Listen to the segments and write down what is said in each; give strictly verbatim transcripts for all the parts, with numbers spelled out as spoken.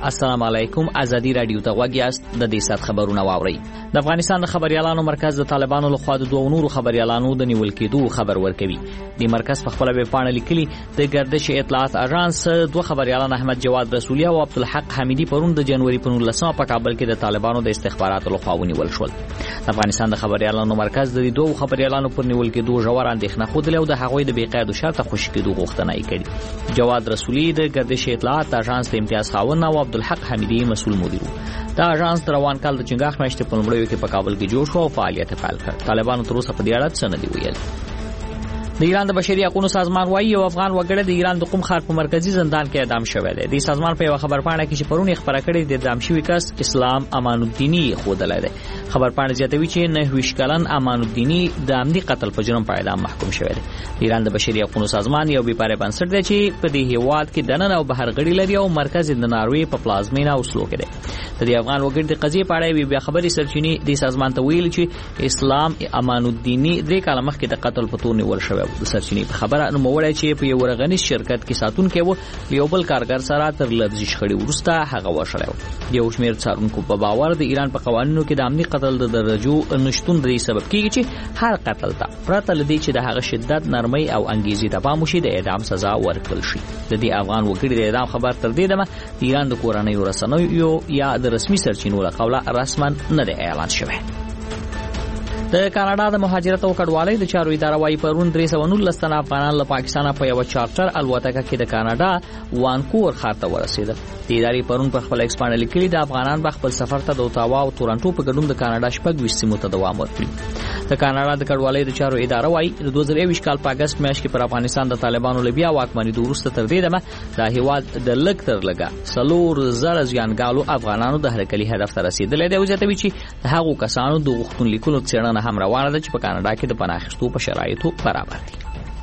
السلام علیکم. ازادي رادیو ته غوږ یاست. د دې سات خبرونه واورئ. د افغانستان د خبريالانو مرکز د طالبانو لخوا د دوه نورو خبريالانو د نیول کېدو خبر ورکوي. د مرکز په خپل ویب پاڼه لیکلي د ګردش اطلاعات اژانس دوه خبريالان احمد جواد رسولي او عبدالحق حمیدي پرون د جنوري په نولسمه په کابل کې د طالبانو د استخباراتو لخوا ونیول شول. د افغانستان د خبريالانو مرکز د دوه خبريالانو پر نیول کېدو ژور اندېښنه خوده او د هغوی د بې قید شرطه خوشی کېدو غوښتنه یې کړې. جواد رسولي د ګردش اطلاعات اژانس د امتیاز خاوند او عبدالحق حمیدي مسؤل مدیر وو. دا اژانس د روان کال د چنګاښ میاشتې په لومړیو کې په کابل کې جوړ شو او فعالیت پیل کړ. طالبانو تر اوسه په دې اړه څه نه دی ویل. د ایران د بشري حقوقو سازمان وايي یو افغان وګړی د ایران د قم ښار په مرکزی زندان کې اعدام شوی دی. د سازمان په یو خبرپاڼه کې چې پرون خبره کړې د اعدام شوی کس اسلام امان الدینی خودلای دی. خبرپاڼه زیاتوي چې نه ویش کلن امان الدینی د عمدي قتل په جرم په اعدام محکوم شوی دی. ایران د بشري حقوقو سازمان یو بې پاره بنسټ دی چې په دې هیواد کې دننه او بهر غړي لري او مرکز د ناروې په پلازمینه اوسلو کې دی. د دې افغان وګړي د قضیې په اړه بیا خبري سرچینې د سازمان ته ویل چې اسلام امان الدینی درې کاله مخکې د قتل په تور نیول شوی و. د سرچینې په خبره نو وړای چې په یو ورغنیز شرکت کې ساتونکو وو یو بل کارګر سره تر لږ شخړې ورسته هغه وشړیو. یو شمېر څارونکو په باور د ایران په قوانینو کې د امني قتل د درجو نشټون د سبب کیږي چې هر قتل ته پرته لدی چې د هغه شدت نرمۍ او انګیزې ته پام وشي د اعدام سزا ورکړل شي. د دې افغان وګړي د اعدام خبر تر دې دمه ایران د کورنۍ رسنیو یا د رسمي سرچینو له قوله رسما نه دی اعلان شوی. د کاناډا د مهاجرت او کډوالۍ د چارو اداره وايي پرون درې سوه نولس تنه افغانان له پاکستان په یو چارټر الوتکه کې د کاناډا وانکوور ښار ته ورسېدل. د ادارې پرون په خپل ایکس باندې لیکلي د افغانان په خپل سفر ته د اوتاوا او تورنټو په ګډون د کاناډا شپږ ویشت سیمو ته دوام ورکړي. د کاناډا د کډوالۍ د چارو اداره وايي د دوه زره یوویشت کال په اگست میاشت کې پر افغانستان د طالبانو له بیا واکمنۍ وروسته تر دې دمه د هیواد د لږ تر لږه څلور زره ځانګالو افغانانو د هرکلي هدف ته رسیدلې دی او زیاتوي چې د هغو کسانو د غوښتنلیکونو څېړنه هم روانه ده چې په کاناډا کې د پناه اخیستو په شرایطو برابر دي.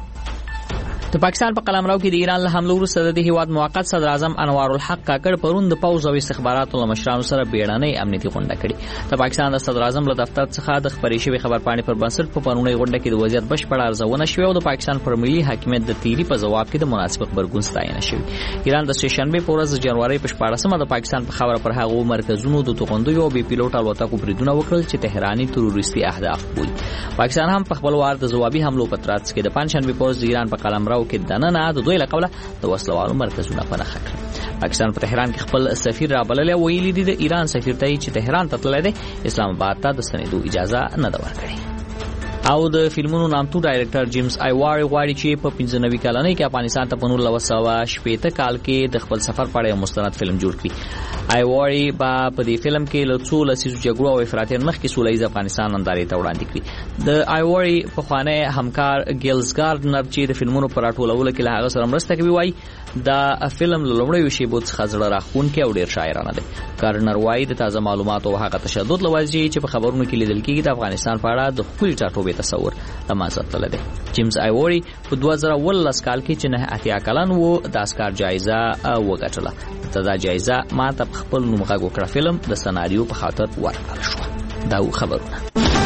د پاکستان په قلمرو کې د ایران له حمله وروسته د هیواد موقت صدر اعظم انوار الحق کاکړ پرون د پوز او استخباراتو له مشرانو سره بیړنۍ امنیتي غونډه کړې. د پاکستان د صدر اعظم له دفتر څخه د خبري شوی خبرپاڼې پر بنسټ په پرونی غونډه کې د وضعیت بشپړ ارزونه شوې او د پاکستان پر ملي حاکمیت د تیری په جواب کې د مناسب خبرګون ستاینه شوې. ایران د سټیشنبه په ورځ جنوري په شپاړسمه د پاکستان په خبره پر هغه مرکزونو د توغندیو او بي پیلوټ الوتکو بریدونه وکړل چې تهراني تروریستي اهداف بولي. پاکستان هم په خپل وار د جوابي حملو په ترڅ کې د پنځشنبه په ورځ ایران په قلمرو کې دننه د دوی له قوله د وسلوالو مرکزونه پناه کړل. پاکستان په تهران کې خپل سفیر را بللی ویلي دي د ایران سفیر ته چې تهران ته تللی دی اسلام آباد ته د ستنېدو اجازه نه ده ورکړې. او د فلمونو نامتو ډایرکټر جیمز آیواري غواړي چې په پنځه نوي کلنۍ کې افغانستان ته په نولس سوه شپېته کال کې د خپل سفر په اړه یو مستند فلم جوړ کړي. آیواري به په دې فلم کې له څو لسیزو جګړو او افراطیت مخکې سوله ییز افغانستان نندارې ته وړاندې کړي. د آیواري پخوانی همکار ګیلز ګارډنر چې د فلمونو پر راټولولو کې له هغه سره مرسته کوي وايي دا فلم له لومړیو شیبو څخه زړه راښکونکی او ډېر شاعرانه دی. ګارډنر وايي د تازه معلوماتو او هغه تشدد له وجې چې په خبرونو کې لیدل کېږي د افغانستان په اړه د ښکلي ټاټوبې تصور مازه تل دی. جیمز آیواري په دوه زره ولس کال کې چې نه اتیا کلن وو د اسکار جایزه وګټله. دا جایزه ماته په خپل نوم غږ وکړه فلم د سناریو په خاطر ورکړل شو. دا خبرونه.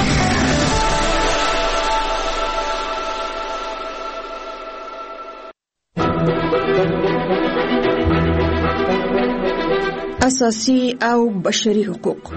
اساسي او بشري حقوق.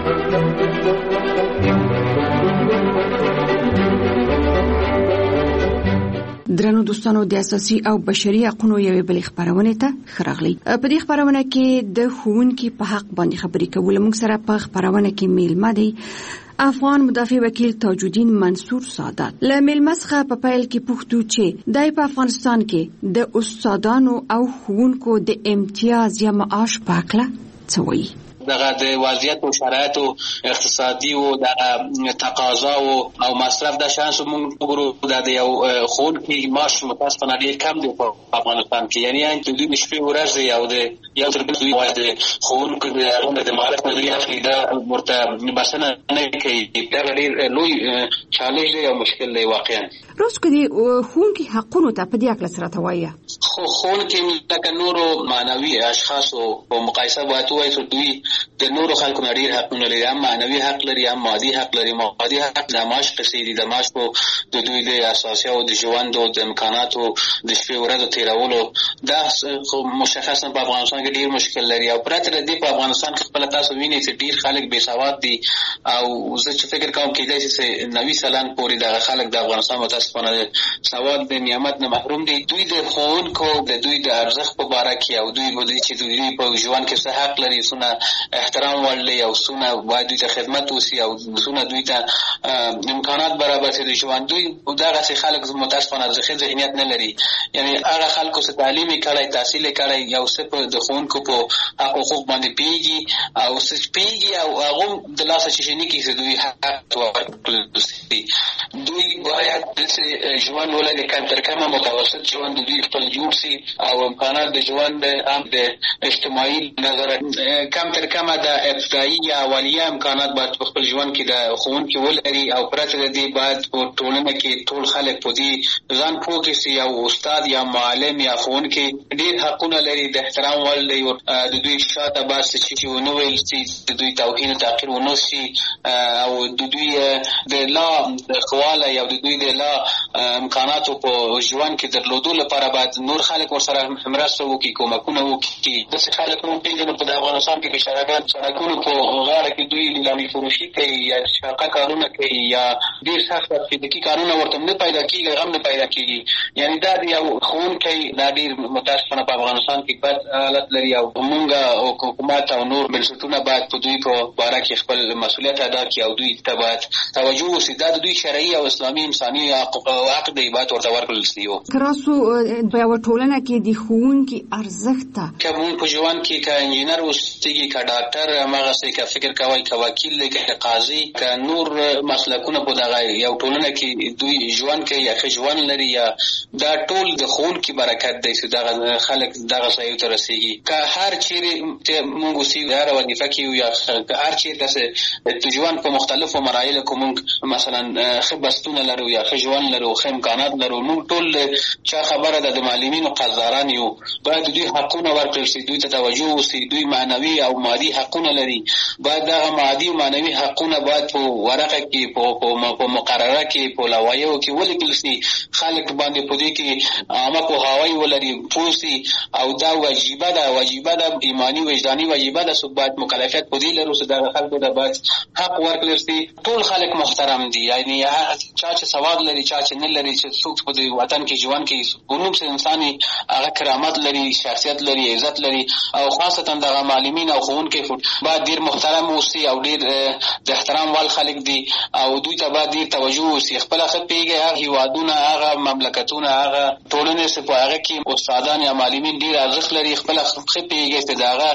درنو دوستانو د اساسي او بشري حقوقو یوې بلې خبرونه ته خراغلی. په دې خبرونه کې د ښوونکي په حق باندې خبرې کول. موږ سره په خبرونه کې میلمه دی افغان مدافع وکیل تاج الدین منصور سادات. له میلمه څخه په پیل کې پوښتو چې دای په افغانستان کې د استادانو او ښوونکو د امتیاز یا معاش په اړه څه وایي. دغه د وضعیت او شرایط او اقتصادي او د تقاضا او مصرف د شانس موږ وګورو د یو خونکي معاش متاسفانه ډیر کم دی په افغانستان کې. یعنی ان د دوی شپې ورځ او د یو تر بل دوی وایي خونکو د مالک مدیریت دا مرته بسنه نه کوي. دا ډیر لوی چالش دی او مشکل دی واقعا. روز کدي خونکي حقونو ته په دې اړه سره توایي. خو خونکي لکه نورو معنوي اشخاص او مقایسه وایي چې دوی د نورو خلکو نه ډیر حقونه لري، هم معنوي حق لري هم مادي حق لري. مادي حق د معاش قصې دي، د معاش په د دوی د اساسي او د ژوند او د امکاناتو د شپې ورځو تیرولو دا مشخصا په افغانستان کې ډیر مشکل لري. او پرته د دې په افغانستان کې خپل تاسو وینئ چې ډیر خلک بې سواد دي، او زه چې فکر کوم کېدای شي چې نوي سلن پورې دغه خلک د افغانستان متاسفانه سواد د نعمت نه محروم دي. دوی د ښوونکو د دوی د ارزښت په باره کې او دوی بودی چې دوی په ژوند کې څه حق لري، څونه احترام ولري او څونه باید دوی ته خدمت وشي او څونه دوی ته امکانات برابر شي د ژوند. دوی دغسې خلک متاسفانه ښه ذهنیت نه لري. یعنی هغه خلکو څه تعلیم یې کړی، تحصیل یې کړی، یو څه په د ښوونکو په حق حقوق باندې پوهېږي او څه پوهېږي او هغه د لاسه چې شي نه کړي چې دوی حق ورکړل شي. دوی باید داسې ژوند ولري کم تر کمه متوسط ژوند د دوی خپل جوړ شي او امکانات د ژوند هم د اجتماعي نظره کم تر کمه د ابتدایي یا اولیه امکانات باید په خپل ژوند کې د ښوونکي ولري. او پرته د دې باید په ټولنه کې ټول خلک په دې ځان پوه کړي چې یو استاد یا معلم یا ښوونکی ډېر حقونه لري، د احترام وړ دی، د دوی شاته باید څه شي ونه ویل شي، د دوی توهین او تحقیر ونه شي، او د دوی د لا د ښه والی او د دوی د لا امکاناتو په ژوند کې درلودو لپاره باید نور خلک ورسره مرسته وکړي، کومکونه وکړي. داسې خلک موږ پېژنو په افغانستان کې بېچارهګان سړکونو په غاړه کې دوی لیلامي فروشي کوي یا شاقه کارونه کوي یا ډېر سخت فزیکي کارونه ورته نه پیدا کېږي، غم نه پیدا کېږي. یعنې دا د یو ښوونکی دا ډېر متاسفانه په افغانستان کې بد حالت لري او موږ حکومت او نور بنسټونه باید په دوی په باره کې خپل مسؤلیت ادا کړي او دوی ته باید توجه وشي. دا د دوی شرعي او اسلامي انساني حق دی، باید ورته ورکړل شي. که راسو په یوه ټولنه کې د ښوونکي ارزښت ته که مونږ په ژوند کې که انجینر اوسېږي، که ډاکټر هماغسې، که فکر کوئ، که وکیل دی، که قاضي، که نور مسلکونه په دغه یو ټولنه کې دوی ژوند کوي یا ښه ژوند لري، یا دا ټول د ښوونکي برکت دی چې دغه خلک دغه ځایو ته رسېږي. که هر چیرې مونږ اوسېږو، هره وظیفه کې یو یا که هر چیرې داسې د ژوند په مختلفو مراحلو کې مونږ مثلا ښه بستونه لرو یا ښه ژوند لرو، ښه امکانات لرو، مونږ ټول چا خبره ده د معلمینو قدردان یو، باید دوی حقونه ورکړل شي، دوی ته توجه وشي. دوی معنوي او مادي حقونه لري، باید دغه مادي او معنوي حقونه باید په ورقه کې په مقرره کې په لوایحو کې ولیکل شي، خلک باندې په دې کې عامه پوهاوی ولري، پوه شي. او دا واجبه ده، واجبه ده، ایماني وجداني واجبه ده چې باید مکلفیت په دې لرو چې دغه خلکو ته باید حق ورکړل شي. ټول خلک محترم دي، یعنې چا چې سواد لري چا چې نه لري، چې څوک په دې وطن کې ژوند کوي ونوم چې انساني هغه کرامت لري، شخصیت لري، عزت لري. او خاصتا دغه معلمین او ښوونکي باید ډېر محترم اوسي او ډېر د احترام وړ خلک دي او دوی ته باید ډېر توجه وسي. خپله ښه پوهېږي هغه هېوادونه، هغه مملکتونه، هغه ټولنې چې په هغه کې استادان یا معلمین ډېر ارزښت لري، خپله ښه پوهېږي چې د هغه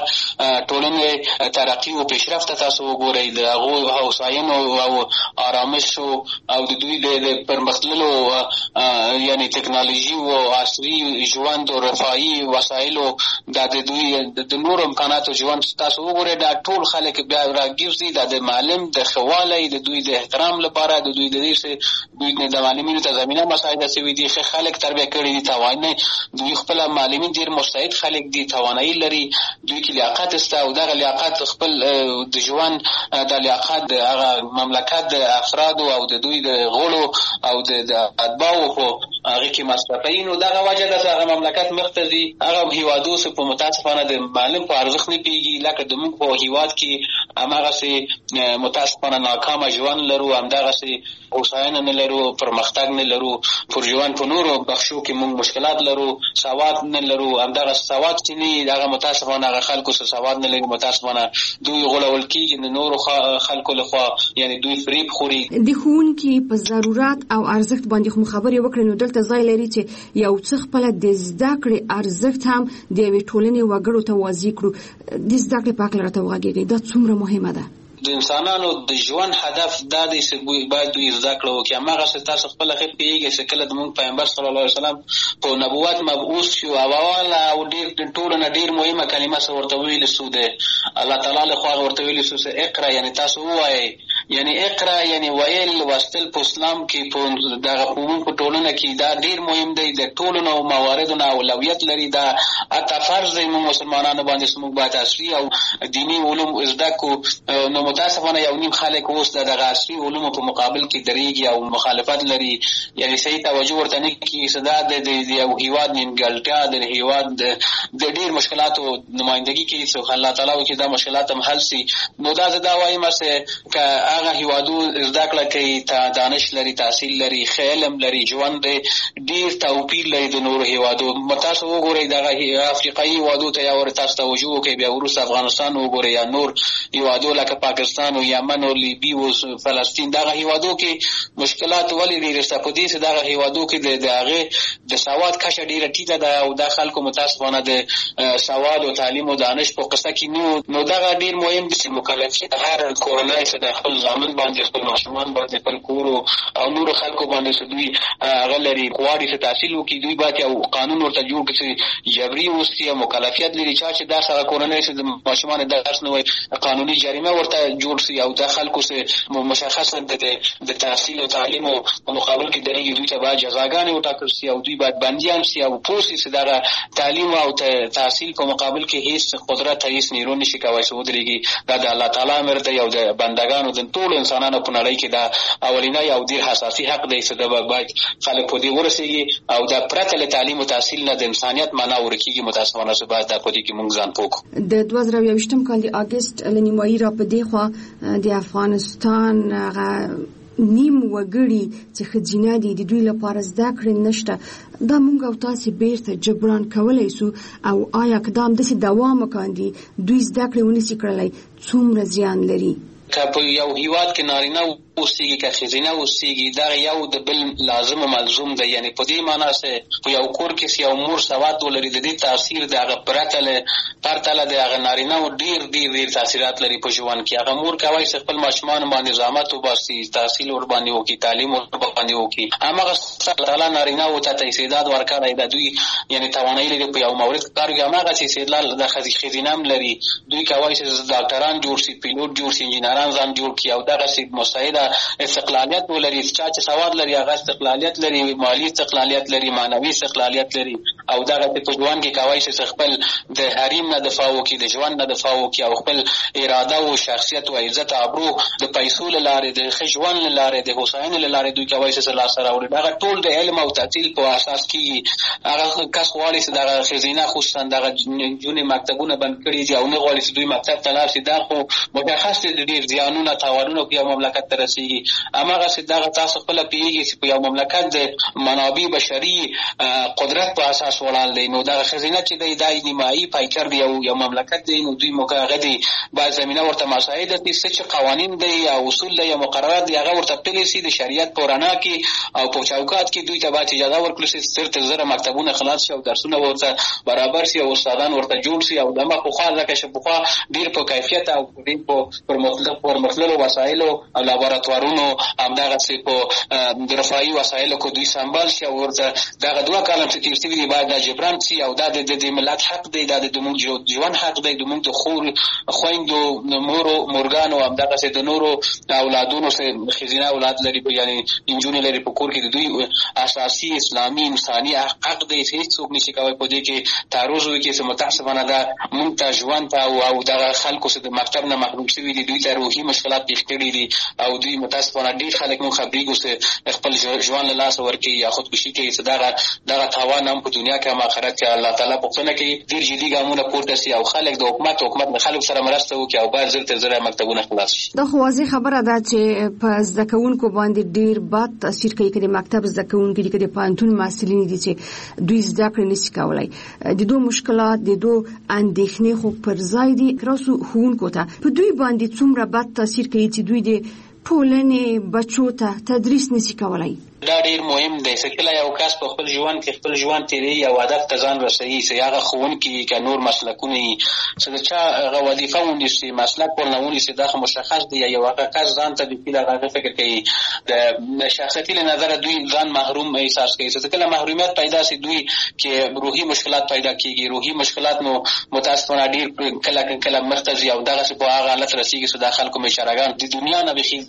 ټولنې ترقي او پیشرفت ته تاسو وګورئ، د هغو هوساینو او آرامشو او د دوی د پرمختللو یعنې ټکنالوژي او عصري ژوند او رفاهي وسایلو دا د دوی د نورو امکاناتو ژوند تاسو وګورئ، دا ټول خلک بیا راګرځي. دا د معلم د ښه والی، د دوی د احترام لپاره، د دوی د دې چې دوی د معلمینو ته زمینه مساعده شوي دي، ښه خلک تربیه کړي دي، توانایي دوی خپله معلمین ډېر مستعد خلک دي، توانایي لري، دوی کې لیاقت شته او دغه لیاقت خپل د ژوند د لیاقت د هغه مملکت د افرادو او د دوی د غړو او د اتباعو په هغې کې مصرفوي. نو دغه وجه ده چې هغه مملکت مخته ځي. هغه هېوادو چې په متاسفانه د معلم په ارزښت نه پوهېږي، لکه زموږ په هېواد کې هماغسې متاسفانه ناکامه ژوند لرو، همدغسې هوساینه نه لرو، پرمختګ نه لرو، پر ژوند په نورو بخشو کې موږ مشکلات لرو، سواد نه لرو. همدغه سواد چې نه هغه متاسفانه هغه خلکو چې سواد نه لري متاسفانه دوی غولول کېږي د نورو خلکو لخوا، یعنې دوی فریب خوري. د ښوونکي په ضرورت او ارزښت باندې خو خبرې وکړې، نو دلته ځای لري چې یو څه خپله د زده کړې ارزښت هم د یوې ټولنې وګړو ته واضح کړو. د زده کړې په هکله راته وغږېږئ، دا څومره مهمه ده؟ د انسانانو د ژوند هدف دا دی چې باید دوی زده کړه وکړي. هماغسې تاسو خپله ښه پوهېږئ چې کله زموږ پیغمبر صلی الله علیه وسلم په نبوت مبعوث شو، او اوله او ډېر د ټولو نه ډېر مهمه کلمه څه ورته ویلې سو، د الله تعالی لخوا ورته ویلې سو چې اقرا، یعنې تاسو ووایئ. یعنی اقرا یعنی ویل واستل په اسلام کې په دغه قوم په ټولنه کې دا ډیر مهم دی. د ټولو نو مواردو نه اولویت لري. دا اته فرض دی موږ مسلمانانو باندې چې موږ باید عصري او دینی علوم زده کو. نو متاسفانه یو نیم خلک اوس دغه عصري علوم په مقابل کې درېږي او مخالفت لري، یعنی صحیح توجه ورته نه کوي. صدا د یو هیواد نیمګړتیا د هیواد د ډیر مشکلاتو نمائندګي کوي چې الله تعالی وکړي دا مشکلات هم حل شي. نو دا زه دا وایم چې که هغه هیوادو زده کړه کوي، دانش لري، تحصیل لري، علم لري، ژوند ډیر توپیر لري د نورو هیوادو. تاسو وګورئ دغه افریقایي هیوادو ته یا ور تاسو توجه وکړئ، بیا وروسته افغانستان وګورئ یا نور هیوادو لکه پاکستان او یمن او لیبی او فلسطین. دغه هیوادو کې مشکلات ولې ډېرې شته؟ په دې چې دغه هیوادو کې د هغې د سواد کچه ډېره ټیټه ده او دا خلکو متاسفانه د سواد او تعلیم او دانش په قصه کې نو نو دغه ډېر مهم دي چې مکلفیت هر کورنۍ چې د خپل زامن باندې خپل ماشومان باندې خپل کور او نورو خلکو باندې چې دوی هغه لري غواړي چې تحصیل وکړي، دوی باید یو قانون ورته جوړ کړي چې جبري اوسي او مکلفیت لري. چا چې دا سره کورنۍ چې د ماشومان درس نه وای قانوني جریمه ورته جوړ شي او دا خلکو چې مشخصا د تحصیل او تعلیم او مقابل کې درېږي دوی ته باید جزاګانې وټاکل شي او دوی باید بندیان شي او پوه شي چې دغه تعلیم او تحصیل په مقابل کې هیڅ قدرت هیڅ نیرو نشي کولی چې ودرېږي. دا د الله تعالی امر دی او د بندګانو د ټولو انسانانو په نړۍ کې دا اولینی او ډېر حساسي حق دی چې دا باید خلک په دې ورسېږي او دا پرته له تعلیم او تحصیل نه د انسانیت معنا ورکېږي. متاسفانه چې باید دا په دې کې موږ ځان پوه کړو. د دوه زره یوویشتم کال د اګست له نیمایي را په دې خوا د افغانستان هغه نیم وګړي چې ښځینه دي د دوی لپاره زده کړې نشته. دا موږ او تاسې بیرته جبران کولی سو او آیا که دا همداسې دوام وکاندي دوی زده کړې ونسي کړلی څومره زیان لري؟ که په یو هیواد کې نارینه اوسېږي که ښځینه اوسېږي دا یو د بل لازم او ملزوم دی. یعنی په دې معنا چې په یو کور کې یو مور سواد ولري د دې تاثیر د هغه پرته له پرته له د هغه نارینه ډېر ډېر ډېر تاثیرات لري په ژوند کې. هغه مور کولی چې خپل ماشومان باندې زحمت وباسي، تحصیل ورباندې وکړي، تعلیم ورباندې وکړي. هماغه تعالی نارینهو ته استعداد ورکړی د دوی یعنی توانایي لري په یو مورد کار کوي. هماغسې استدلال د ښځینه هم لري. دوی کولی چې ډاکټران جوړ شي، پیلوټ جوړ شي، انجینران ځان جوړ کړي او دغسې مستعده استقلالیت ولري. چا چې سواد لري هغه استقلالیت لري، مالی استقلالیت لري، معنوي استقلالیت لري او دغه په ژوند کې کولی چې خپل د حریم نه دفاع وکړي، د ژوند نه دفاع وکړي او خپل اراده او شخصیت او عزت او ابرو د پیسو له لارې، د ښه ژوند له لارې، د هوساینې له لارې دوی کولی چې لاسته راوړي. دغه ټول د علم او تحصیل په اساس کېږي. هغه کس غواړي چې دغه ښځینه خصوصا دغه نجونې مکتبونه بند کړي دي او نه غواړي چې دوی مکتب ته لاړ شي. دا خو مشخص دي د ډېر زیانونه تاوانونه په یو مملکت ته رسېږي. هماغسې دغه تاسو خپله پوهېږي چې په یو مملکت د منابع بشري قدرت په اساس ولاړ دی. نو دغه ښځینه چې دی دا نیمایي پایکر دی او یو مملکت دی نو دوی موقع هغه دی باید زمینه ورته مساعده کړي. څه چې قوانین دی یا اصول دی یا مقررات دی هغه ورته پلي شي د شریعت په رڼا کې او په چوکاټ کې. دوی ته باید اجازه ورکړل شي چې تر زره مکتبونه خلاص شي او درسونه ورته برابر شي او استادان ورته جوړ شي او دمه پخوا ځکه چې پخوا ډېر په کیفیت او ډېر په پرمختللو وسایلو او لابراتوارونو همدغسې په رفاهي وسایلو کې دوی سمبال شي او ورته دغه دوه کاله چې تېر شوي دي باید دا جبران شي او دا د دې ملت حق دی، دا د زموږ ژوند حق دی، زموږ د خور خویندو مورو مورګانو همدغسې د نورو اولادونو چې ښځینه اولاد لري یعنې نجونې لري په کور کې د دوی اساسي اسلامي انساني حق دی چې هېڅوک نشي کولی په دې کې تعرض وکړي. چې متاسفانه دا موږ ته ژوند ته او دغه خلکو چې د مکتب نه محروم شوي دي دوی ته روحي مشکلات پېښ کړي دي او دوی متاسفانه ډېر خلک موږ خبرېږو چې خپل ژوند له لاسه ورکوي یا خودکشي کوي. چې دغه دغه تاوان هم په دنیا کې هم آخرت کې الله تعالی پوښتنه کوي. ډېر جدي ګامونه پورته شي او خلک د حکومت حکومت له خلکو سره مرسته وکړي او باید زر تر زره مکتبونه خلاص شي. دا خو واضح خبره ده چې په زده کوونکو باندې ډېر بد تاثیر کوي که د مکتب زده کوونکي دي که د پوهنتون محصلین دي چې دوی زده کړې نشي کولی. د دو مشکلات د دو اندېښنې خو پر ځای دي. راسو ښوونکو ته په دوی باندې څومره بد تاثیر کوي چې دوی د ټولنې بچو ته تدریس نشي کولی؟ دا ډیر مهم دی چې کله یو کس په خپل ژوند کې خپل ژوند تیری او هدف ته ځان رسوي چې هغه ښوونکي که نور مسلکونه چې د چا هغه وظیفه ونیسي مسلک ورنه ونیسي دا مشخص دی یا هغه کس ځان ته د فیل هغه فکر کوي د شخصیتي له نظره دوی ځان محروم احساس کوي چې کله محرومیت پیدا شي دوی کې روحي مشکلات پیدا کیږي روحي مشکلات نو متاسفانه ډیر کله کله مرتضی او دغه په هغه حالت رسیږي چې د خلکو مشرګان د دنیا نه به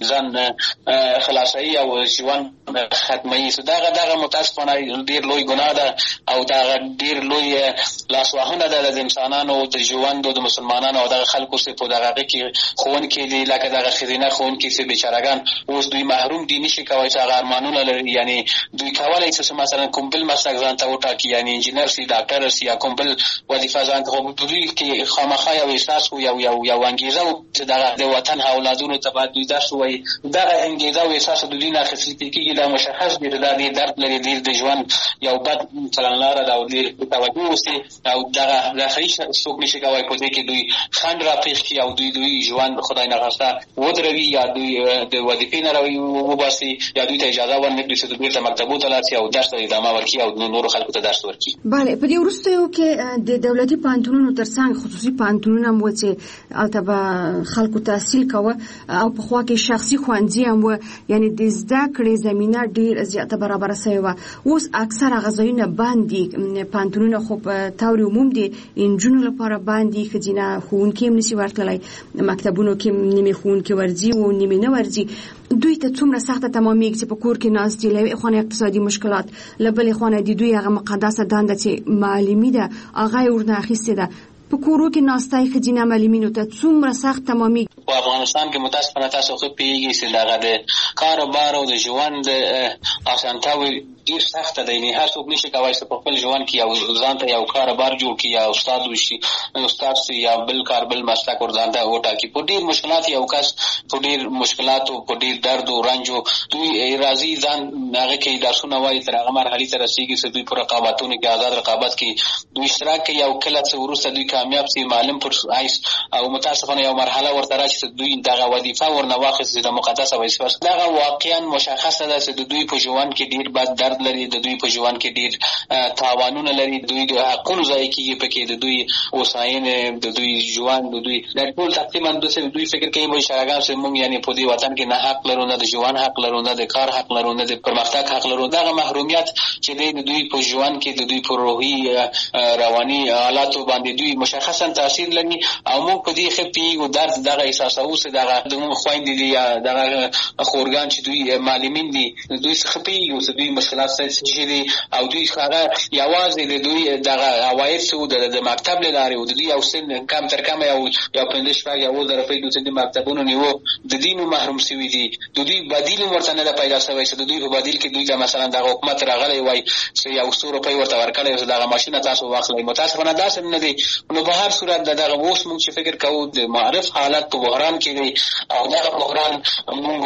ځان خلاصي او ژوند ختمي چې دغه دغه متاسفانه ډیر لوی ګناه ده او دغه ډیر لوی لاسوهنه ده د انسانانو د ژوند او د مسلمانانو او دغه خلکو چې په دغه کې ښوونکي دي لکه دغه ښځینه ښوونکي چې بیچارهګان اوس دوی محروم دي نشي کولی چې هغه ارمانونه لري یعنی دوی کولی چې مثلا کوم بل مسلک ځان ته وټاکي یعنی انجینر سي ډاکټر سي یا کوم بل وظیفه ځان ته خو دوی کې خامخا یو احساس یو یو یو انګیزه چې دغه د وطن اولادونو ته باید دوی درس ووایي دغه انګیزه او احساس د دوی نه اخیستل کېږي دا مشخص دی دا ډېر درد لري ډېر د ژوند یو بد چلنلاره ده او ډېر توجه اوسي او دغه رخصتي څوک نشي کولی په دې کې دوی خنډ راپېښ کړي او دوی دوی ژوند خدای نخواسته ودروي یا دوی د وظیفې نه راوي وباسي یا دوی ته اجازه ورنکړي چې دوی بیرته مکتبو ته لاړ شي او درس ته ادامه ورکړي او نورو خلکو ته درس ورکړي. بله په دې وروستیو کې د دولتي پوهنتونونو ترڅنګ خصوصي پوهنتونونه هم و چې هلته به خلکو تحصیل کوه او په خوا کې شخصي ښوونځي هم و یعنې د زده کړې زمینه ډېر زیاته برابره سوې وه. اوس اکثر هغه ځایونه بند دي پوهنتونونه خو په طور عموم دي نجونو لپاره بند دي ښځینه ښوونکي هم نشي ورتللی مکتبونو کې نیمې ښوونکي ورځي او نیمې نه ورځي. دوی ته څومره سخته تمامیږي چې په کور کې ناست دي له یوې خوا اقتصادي مشکلات له بلې خوا د دوی هغه مقدسه دنده چې معلمي ده هغه یې ورنه اخیستې ده په کورو کې ناستای ښځینه معلمینو ته څومره سخت تمامیږي. په افغانستان کې متاسفانه تاسو خو پوهېږئ چې دغه د کار و بار او د ژوند اسانتیاوې ډېر سخته ده یعنې هر څوک نشي کولی چې په خپل ژوند کې یو ځان ته یو کار بار جوړ کړي یا استاد وشي استاد سي یا بل کار بل مسلک ور ځان ته وټاکي په ډېر مشکلات یو کس په ډېر مشکلاتو په ډېر درد او رنجو دوی راځي ځان هغه کې درسونه وایي تر هغه مرحلې ته رسېږي چې دوی په رقابتونو کې آزاد رقابت کې دوی اشتراک کوي او کله چې وروسته دوی کامیاب سي معلم پر آیس او متاسفانه یو مرحله ورته راشي چې دوی دغه وظیفه ورنه واخیستې د مقدسه وظیفه دغه واقعا مشخصه ده چې د دوی په ژوند کې ډېر بد درد لري د دوی په ژوند کې ډېر تاوانونه لري دوی د حقونو ضایع کېږي پکې د دوی هوساینې د دوی ژوند د دوی دا ټول تقریبا دوی فکر کوي مشرګان چې موږ یعنې په دې وطن کې نه حق لرو نه د ژوند حق لرو نه د کار حق لرو نه د پرمختګ حق لرو دغه محرومیت چې دی د دوی په ژوند کې د دوی په روحي رواني حالاتو باندې دوی مشخصا تاثیر لري او موږ په دې ښه پوهېږو درد دغه احساسوو چې دغه زموږ خویندې دي یا دغه خورګان چې دوی معلمین دي دوی څخه پوهېږو چې دوی مشکلات څه دي او دوی هغه یوازې د دوی دغه عواید څه د مکتب له لارې و د دوی یو سن کم تر کمه یو یو پنځه شپږ یاولس زره روپۍ دوی د مکتبونو نیو د دې نو محروم شوي دي د دوی بدیل ورته نه ده پیدا شوی چې د دوی په بدیل کې دوی ته مثلا دغه حکومت راغلی وای چې یو څو روپۍ ورته ورکړی دغه ماشینه تاسو واخلئ متاسفانه داسې نه دی نو په هر صورت دغه اوس موږ چې فکر کوو د معرف حالت په بحران کې دی او دغه بحران موږ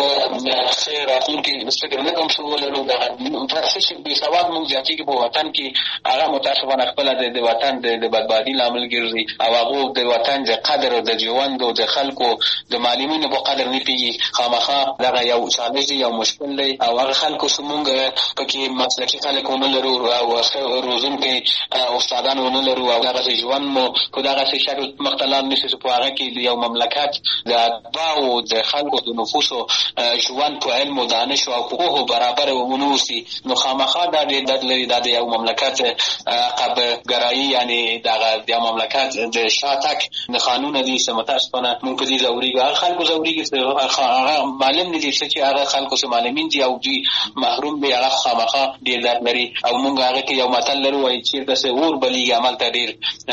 ښه راتلونکي فکر نه کوم چې ولرو دغه څه چې بې سواد موږ زیاتېږي په وطن کې هغه متاسفانه خپله د وطن د بدبادي لامل ګرځي او هغو د وطن د قدر د ژوند او د خلکو د معلمینو په قدر نه پوهېږي خامخا دغه یو چالش دی یو مشکل دی او هغه خلکو چې موږ پکې مسلکي خلک ونه لرو او روزونکي استادان ونه لرو او دغسې ژوند مو په دغسې شکل مخ ته لاړ نشي چې په هغه کې د یو مملکت د اتباعو د خلکو د نفوسو ژوند په علم و دانش او پوهو برابر ونه اوسي نو خامخا دا ډېر درد لري دا د یو مملکت عقب ګرایي یعنې دغه د یو مملکت د شاتګ نښانونه دي چې متاسفانه موږ په دې ځورېږو هغه خلکو ځورېږي چې هغه معلم نه دي چې هغه خلکو چې معلمین دي او دوی محروم دي هغه خامخا ډېر درد لري او موږ هغه کې یو متل لرو وایي چېرته چې اور بلیږي همالته ډېر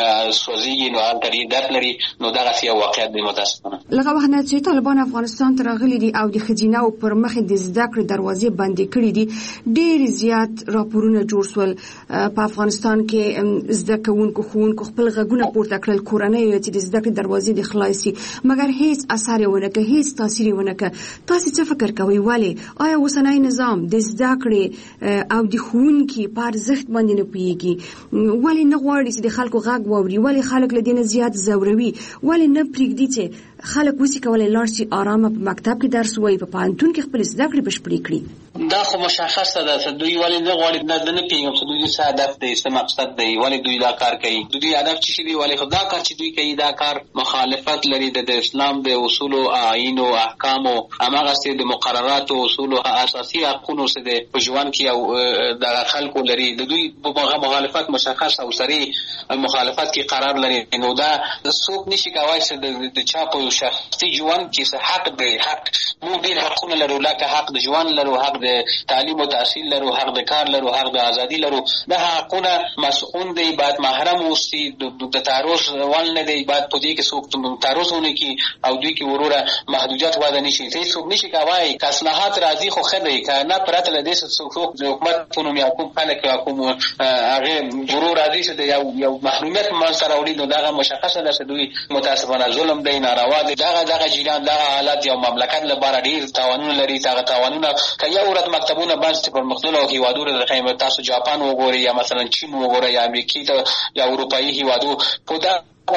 سوځېږي نو هلته ډېر درد لري نو دغسې یو واقعیت دی متاسفانه. لږه وخت نه چې طالبان افغانستان ته راغلي دي او د ښځینهو پر مخې د زده کړې دروازې بندې کړي دي ډېر زیات راپورونه جوړ شول په افغانستان کې زده کوونکو ښوونکو خپل غږونه پورته کړل کورنیو چې د زده کړې دروازې دې خلاصي مګر هیڅ اثر یې ونه کړ هیڅ تاثیر یې ونه کړ. تاسې څه فکر کوئ ولې آیا اوسنی نظام د زده کړې او د ښوونکي په ارزښت باندې نه پوهېږي، ولې نه غواړي چې د خلکو غږ واوري، ولې خلک له دې نه زیات ځوروي، ولې نه پرېږدي چې خلک وسي کولی لاړ شي آرامه په مکتب کې درس ووایي، په پوهنتون کې خپلې زده کړې بشپړې کړي. دا خو مشخصه ده چې دوی ولې نه غواړي، نه نه پوهېږم چې دوی څه هدف دی، څه مقصد دی، ولې دوی دا کار کوي، دوی هدف څه شي دی، ولې خو دا کار چې دوی کوي دا کار مخالفت لري د اسلام د اصولو، آیینو، احکامو، هماغسې د مقرراتو، اصولو، اساسي حقونو څه دی په ژوند کې او د خلکو لري. د دوی په مخالفت مشخص او صریح مخالفت کې قرار لري. نو دا څوک نشي کولی چې د چا په شخصي ژوند کې څه حق دی. حق موږ ډېر حقونه لرو، لکه حق د ژوند لرو، حق د تعلیم او تحصیل لرو، حق د کار لرو، حق د ازادي لرو. دا حقونه مسؤون دی، باید محرم اوسي، د تعرض وړ نه دی، باید په دې کې څوک تعرض ونه کړي او دوی کې وروره محدودیت وضع نه شي. څوک نشي کولی که اصلاحات راځي خو ښه دی، که نه پرته له دې څوک د حکومت په نوم یا کوم خلک یا کوم هغې ورور راځي چې د یو یو محرومیت منځته راوړي، نو دغه مشخصه ده چې دوی متاسفانه ظلم دی، ناروا دی. دغه دغه جریان دغه حالت یو مملکت لپاره ډېر تاوانونه لري. دغه تاوانونه که یو ورځ مکتبونه بند شي پرمختللو هېوادونو د تاسو جاپان وګورئ یا مثلا چین وګورئ یا امریکې ته یا اروپایي هېوادو په دا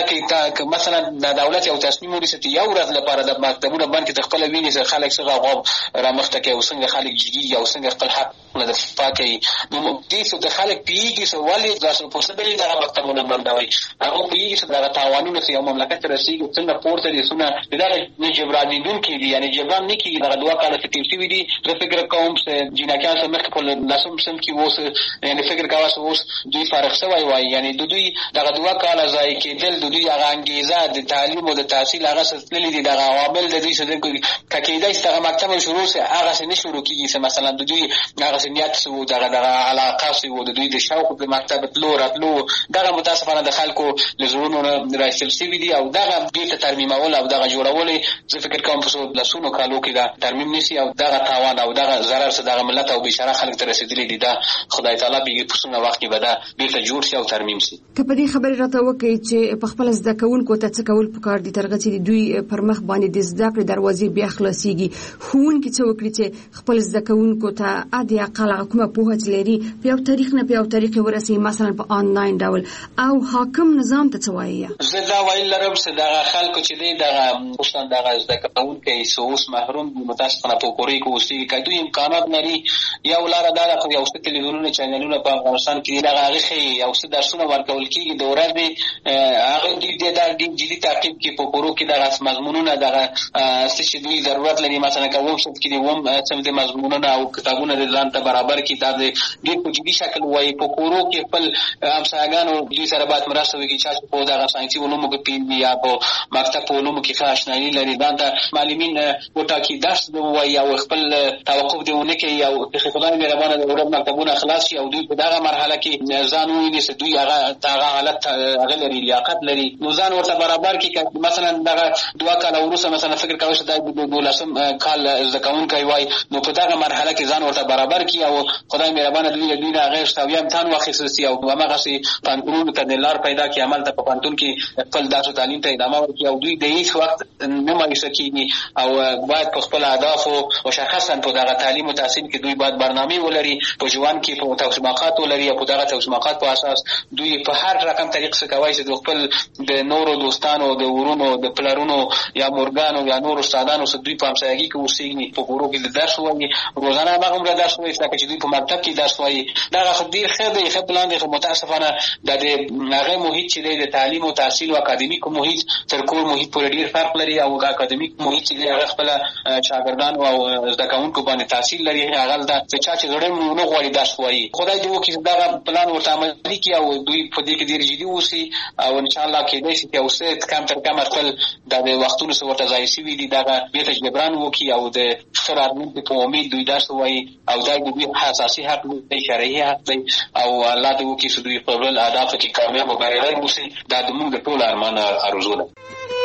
که مثلا د دولت یو تصمیم ونیسي چې یو ورځ لپاره د مکتبونه بند کړي، خپله ویني چې خلک څه غوغا رامخته کوي او څنګه خلک جګېږي او څنګه خپل حق دفاع کوي. نو دې څه د خلک پوهېږي چې ولې داسې پوسیبل دغه مکتبونه بندوي. هغه پوهېږي چې دغه تاوانونه چې یو مملکت ته رسېږي څنګه پورته دي، څونه د دغه نه جبرانېدونکي دي، یعنې جبران نه کېږي. دغه دوه کاله چې تېر شوي دي، زه فکر کوم چې جینکیان څه مخکې په لسم صنف کې اوس یعنې فکر کوه چې اوس دوی فارغ شوی وایي، یعنې د دوی دغه دوه کاله ضایع کېدل، د دوی هغه انګېزه د تعلیم او د تحصیل هغه څه تللي دي، دغه عوامل د دوی څه که کېدای شي دغه مکتب شروع شي هغسې نه شروع کېږي چې مثلا د دوی هغسې نیت څه و، دغه دغه علاقه څه و، د دوی د شوق د مکتب تلو راتلو، دغه متاسفانه د خلکو له زړونو نه راایستل شوي دي او دغه بېرته ترمیمول او دغه جوړول یې زه فکر کوم په څو لسونو کالو کې دا ترمیم نیسي او دغه تاوان او دغه ضرر چې دغه ملت او بېچاره خلک ته رسېدلي دي، دا خدای تعالی بېږي په څومره وخت کې به دا بېرته جوړ شي او ترمیم شي. که په دې خبرې راته وکړئ چې په خپله زده کوونکو ته څه کول پکار دي تر هغه چې دوی پر مخ باندې د زده کړې دروازې بیا خلاصېږي، ښوونکي څه وکړي چې خپل زده کوونکو ته حد اقل هغه کومه پوهه چې لري په یو طریق نه په یو طریق ورسوي، مثلا په آنلاین ډول، او حاکم نظام ته څه وایي؟ زه دا ویل لرم چې دغه خلکو چې دی دغه خصوصا دغه زده کوونکي چې اوس محروم دي متاسفانه په کورۍ کې اوسېږي، که دوی امکانات لري یو لاره دا ده خو یو څه تلویزیونونه چینلونه په افغانستان کې دغه هغې ښیي، یو څه درسونه ورکول کېږي د ورځې، هغه دوی دا ډېر جدي تعقیب کړي په کورو کې دغه مضمونونه دغه څه چې دوی ضرورت لري، مثلا که اووم صنف کې د اووم صنف د مضمونونه او کتابونه د ځان ته برابر کړي، دا د ډېر په جدي شکل وایي. په کورو کې خپل همسایګانو دوی سره باید مرسته وکړي، چا چې په دغه ساینسي علومو کې پوهېږي یا په مکتب په علومو کې ښه اشنایي لري، ځان ته معلمین وټاکي، درس د ووایي او خپل توقف دې ونه کړي او خدای مهربانه د ورځ مکتبونه خلاص شي او دوی په دغه مرحله کې ځان وویني چې دوی هغه هغه حالت هغه لري، لیاقت لري، نو ځان ورته برابر کړي. که مثلا دغه دوه کاله وروسته مثلا فکر کوي چې دا د دولسم کال زده کوونکی وایي، نو په دغه مرحله کې ځان ورته برابر کړي او خدای مهربانه دوی له دوی نه هغې شتاوي امتحان واخیستل شي او هماغسې پوهنتونونو ته د لار پیدا کړي، عمل ته په پوهنتون کې خپل درس او تعلیم ته ادامه ورکړي او دوی د هېڅ وخت نه مایوسه کېږي او باید په خپلو اهدافو مشخصا په دغه تعلیم او تحصیل کې دوی باید برنامې ولري، په ژوند کې په توسماقات ولري او په دغه توسماقات په اساس دوی په هر رقم طریق څه کولی چې د خپل د نورو دوستانو، د ورونو، د پلرونو یا مورګانو یا نورو استادانو سره دوی په همسایګي کې اوسېږي، په کورو کې د درس ووایي، روزانه هماغومره درس ووایي لکه چې دوی په مکتب کې درس وایي. دغه خو ډېر ښه دی، ښه پلان دی، خو متاسفانه د دې هغې محیط چې دی د تعلیم او تحصیل او اکاډمیکو محیط تر کور محیط پورې ډېر فرق لري او د اکاډمیک محیط چې دی هغه خپله شاګردانو او زده کوونکو باندې تاثیر لري. هغه ده چې چا چې زړه نه غواړي درس وایي، خدای دې وکړي دغه پلان ورته عملي کړي او دوی په دې کې ډېر جدي اوسي او انشاءالله کېدای شي چې یو څه کم تر کمه خپل د وختونو څه ورته ضایع شوي دي دغه بېرته جبران وکړي او د ښه راتلونکي په امید دوی درس ووایي او دا د دوی اساسي حق دی، شرعي حق دی او الله دې وکړي چې دوی په خپل اهدافو کې کامیاب او بریالي اوسي. دا زموږ د ټولو ارمان آرزو ده.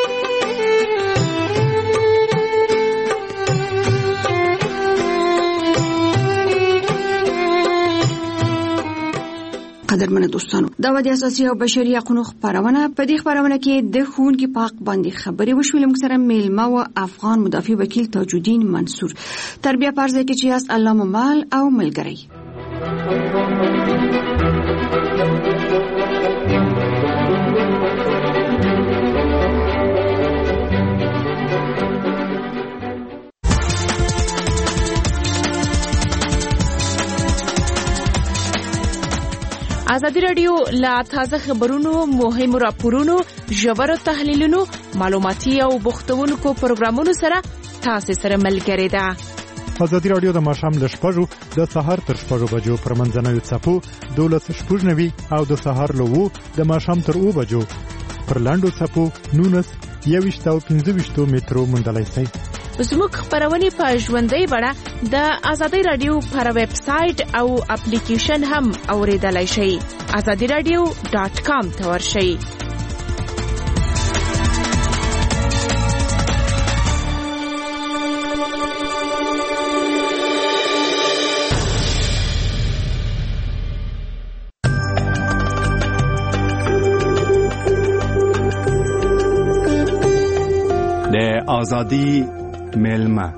قدرمنو دوستانو، دا و د اساسي او بشري حقوقو خبرونه. په دې خبرونه کې د ښوونکي په حق باندې خبرې وشوې. موږ سره میلمه و افغان مدافع وکیل تاج الدین منصور. تربیه پرځای کې چې یاست الله مو مال او ملګری. ازادي رادیو لا تازه خبرونو، مهمو راپورونو، ژورو تحلیلونو، معلوماتي او بوختونکو پروګرامونو سره تاسو سره ملګری ده. ازادي رادیو د ماښام له شپږو د سهار تر شپږو بجو پر منځنوي څپو دولس شپږ نوي او د سهار له اوو د ماښام تر اوو بجو پر لاندو څپو نولس یوویشت او پنځه ویشتو مترو موندلی شئ. زموږ خپرونې په ژوندۍ بڼه د ازادي رادیو پر ویب سایټ او اپلیکیشن هم اوریدلای شئ. ازادي رادیو ډاټ کام ته ورشئ. آزادی ملمه.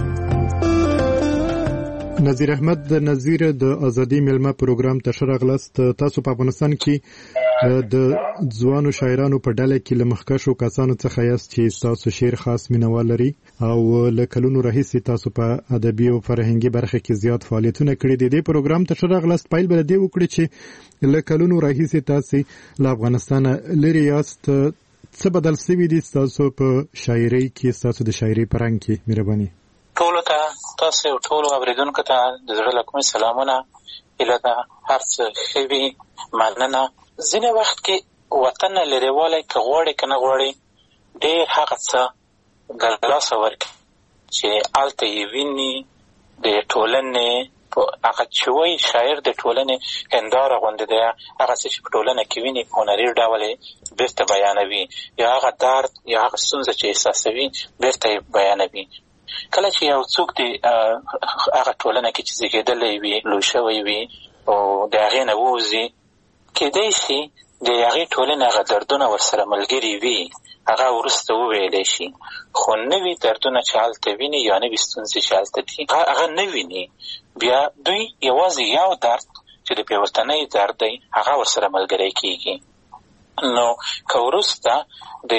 نظیر احمد د نظیر د آزادی ملمه پروګرام ته شرغلست. تاسو په افغانستان کې د ځوانو شاعرانو په ډله کې له مخکښو کسانو څخه یاست چې تاسو شعر خاص مینوال لري او له کلونو راهیسې تاسو په ادبي او فرهنګي برخه کې زیات فعالیتونه کړي دي. د پروګرام ته شرغلست پایل بل دی وکړي چې له کلونو راهیسې تاسو له افغانستان لري یاست. څه بدل شوي دي تاسو په شاعرۍ کې، تاسو د شاعرۍ په رنګ کې؟ مهرباني. ټولو ته، تاسو ټولو اوریدونکو ته د زړه له کومې سلامونه، هیله ده هر څه ښه وي، مننه. ځینې وخت کې وطن نه لرېوالی که غواړې که نه غواړې ډېر هغه څه له لاسه ورکړي چې هلته یې ویني د ټولنې. هغه چې وایي شاعر د ټولنې هنداره غوندې دی، هغه څه چې په ټولنه کې ویني په هنري ډول یې بېرته بیانوي، یا هغه درد یا هغه ستونزه چې احساسوي بېرته یې بیانوي. کله چې یو څوک د هغه ټولنه کې چې زېږېدلی وي، لوی شوی وي او د هغې نه ووځي، کېدی شي د هغې ټولنې هغه دردونه ورسره ملګري وي، هغه وروسته وویلی شي. خو نوي دردونه چې هلته ویني یا نوي ستونزې چې هلته دي هغه نه ویني. بیا دوی یوازې یو درد چې د بېوطنۍ درد دی هغه ورسره ملګری کېږي. نو که وروسته د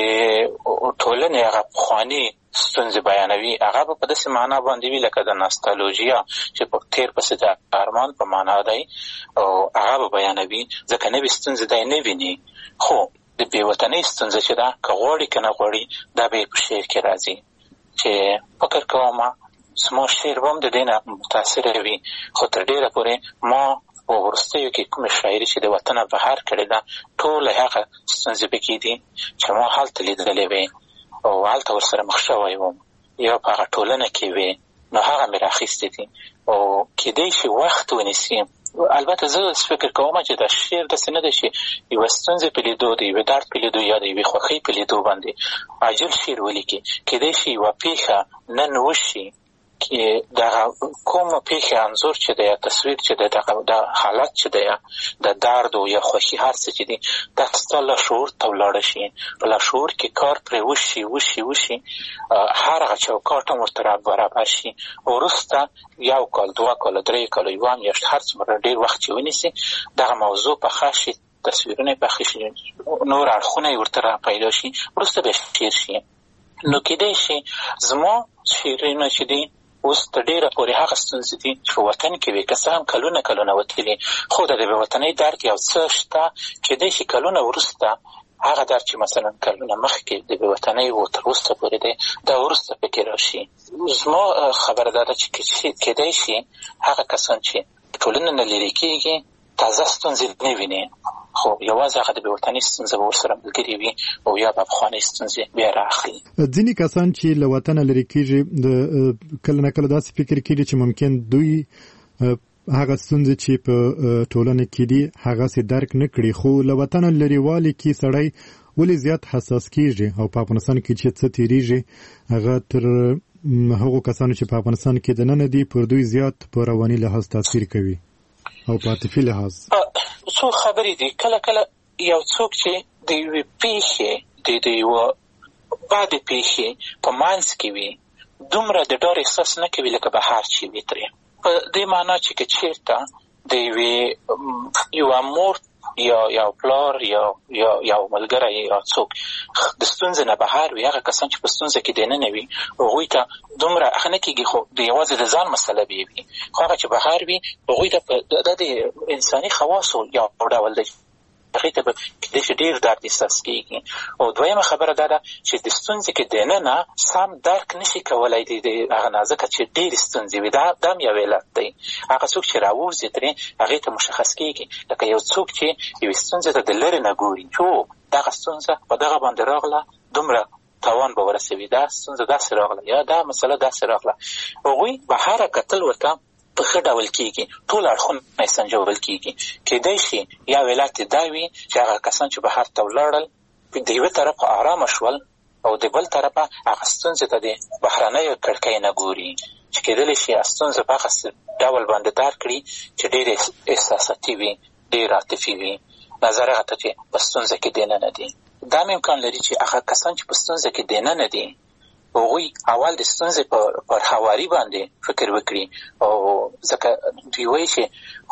ټولنې هغه پخواني ستونزې بیانوي، هغه به په داسې معنا باندې وي لکه د ناستالوژیا چې په تېر پسې د ارمان په معنا دی، او هغه به بیانوي ځکه نوې ستونزې دی نه ویني. خو د بېوطنۍ ستونزه چې ده که غواړي که نه غواړي دا به یې په شعر کې راځي. چې فکر کوم زما شعر به هم د دې نه متاثره وي. خو تر ډېره پورې ما په وروستیو کې کومې شاعري چې د وطن نه بهر کړې ده ټوله هغه ستونزې پکې دي چې ما هلته لیدلې وې او هلته ورسره مخ شوی وم یا په هغه ټولنه کې وې، نو هغه مې راخیستې دي او کېدی شي وخت ونیسي. البته زه فکر کوم چې دا شعر داسې نه دی چې یوه ستونزې په لیدو د یوې درد په لیدو یا د یوې خوښۍ په لیدو باندې عاجل شعر ولیکي. کېدی شي یوه پېښه نن وشي کې دغه کومه پېښې انځور چې دی یا تصویر چې دی، دغه د حالت چې دی د درد او یا خوښي هر څه چې دي دا ستا لاشعور ته ولاړه شي، په لاشعور کې کار پرې وشي وشي وشي هر هغه چوکاټ هم ورته برابر شي. وروسته یو کال، دوه کاله، درې کاله، یوه میاشت، هر څومره ډېر وخت چې ونیسي دغه موضوع پخه شي، تصویرونه یې پخې شي، نور اړخونه یې ورته را پیدا شي، وروسته به شعر شي. نو کېدی شي زما شعرونه چې دي اوس تر ډېره پورې هغه ستونزې دي چې په وطن کې وي، که څه هم کلونه کلونه وتلي، خو د بې وطنۍ درد یو څه شته. کېدی شي کلونه وروسته هغه درد چې مثلا کلونه مخکې د بې وطنۍ و تر وروسته پورې دی دا وروسته پکې راشي. زما خبره دا ده چې کېدی شي هغه کسان چې ټولنه نه لرې کېږي تازه ستونزې نه ویني، خو یوازې هغه د بې وطنۍ ستونزه به ورسره ملګري وي او یا به پخوانۍ ستونزې بیا رااخلي. ځینې کسان چې له وطنه لرې کېږي د کله نه کله داسې فکر کېږي چې ممکن دوی هغه ستونزې چې په ټولنه کې دي هغسې درک نه کړي، خو له وطنه لرېوالي کې سړی ولې زیات حساس کېږي او په افغانستان کې چې څه تېرېږي هغه تر هغو کسانو چې په افغانستان کې دننه دي پر دوی زیات په رواني لحاظ تاثیر کوي او په عاطفي لحاظ؟ څو خبرې دي. کله کله یو څوک چې د یوې پېښې د یوه بدې پېښې په منځ کې وي دومره د ډار احساس نه کوي لکه بهر چې وي ترې. په دې معنا چې که چېرته د یوې یوه مور یا یا پلار یا یا یا ملګری یا څوک د ستونزې نه بهر وي، هغه کسان چې په ستونزه کې دننه وي هغوی ته دومره اخ نه کېږي، خو د یوازې د ځان مسله به وي، خو هغه چې بهر وي هغوی ته د انساني خواصو یو ډول دی، هغې ته به کېدای شي ډېر درد احساس کېږي. او دویمه خبره دا ده چې د ستونزې کې دننه سم درک نشي کولی د هغه نه، ځکه چې ډېرې ستونزې وي، دا هم یو علت دی. هغه څوک چې راووځي ترې هغې ته مشخص کېږي، لکه یو څوک چې یوې ستونزې ته د لرې نه ګوري چې دغه ستونزه په دغه باندې راغله، دومره تاوان به ورسوي، دا ستونزه داسې راغله یا دا مسله داسې راغله. هغوی بهره کتل ورته په ښه ډول کېږي، ټول اړخونه یې سنجول کېږي. کېدای شي یو علت یې دا وي چې هغه کسان چې بهر ته ولاړل د یوه طرفه ارامه شول او د بل طرفه هغه ستونزې ته د بهرنیو کړکۍ نه ګوري، چې کېدلی شي ستونزه په هغه ډول باندې درک کړي چې ډېر احساساتي وي، ډېر عاطفي وي، نظر هغه ته چې په ستونزه کې دننه دي. دا هم امکان لري چې هغه کسان چې په ستونزه کې دننه دي هغوی اول د ستونزې پر هواري باندې فکر وکړي، او ځکه دوی وایي چې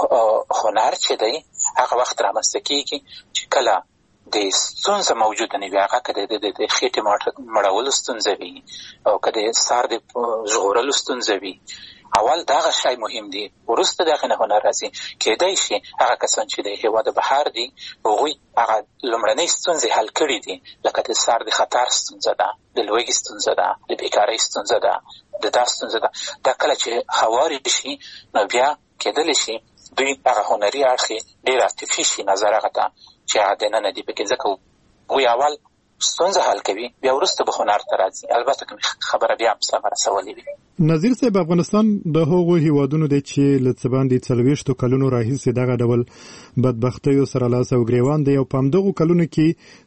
هنر چې دی هغه وخت رامنځته کېږي چې کله د ستونزه موجوده نه وي، هغه که د خېټې مړولو ستونزه وي او که د سر د ژغورلو ستونزه وي، اول دغه شی مهم دی، وروسته د هغې نه هنر راځي. کېدای شي هغه کسان چې د هېواد بهر دي هغوی هغه لومړنۍ ستونزې حل کړي دي، لکه د سر د خطر ستونزه ده، د لوږې ستونزه ده، د بیکارۍ ستونزه ده، د دا ستونزه ده. دا کله چې هوارې شي نو بیا کېدلی شي دوی هغه هنري اړخ یې ډېر عاطفي شي، نظر هغه ته چې هغه دننه دي پکې، ځکه هغوی اول ستونزه حل کوي بیا وروسته به هنر ته راځي. البته که خبره بیا هم سمه رسولې وي. نظیر صاحب، افغانستان د هغو هیوادونو دی چې له څه باندې څلوېښتو کلونو راهیسې دغه ډول بدبختیو سره لاس او ګریوان دی، او په همدغو کلونو کې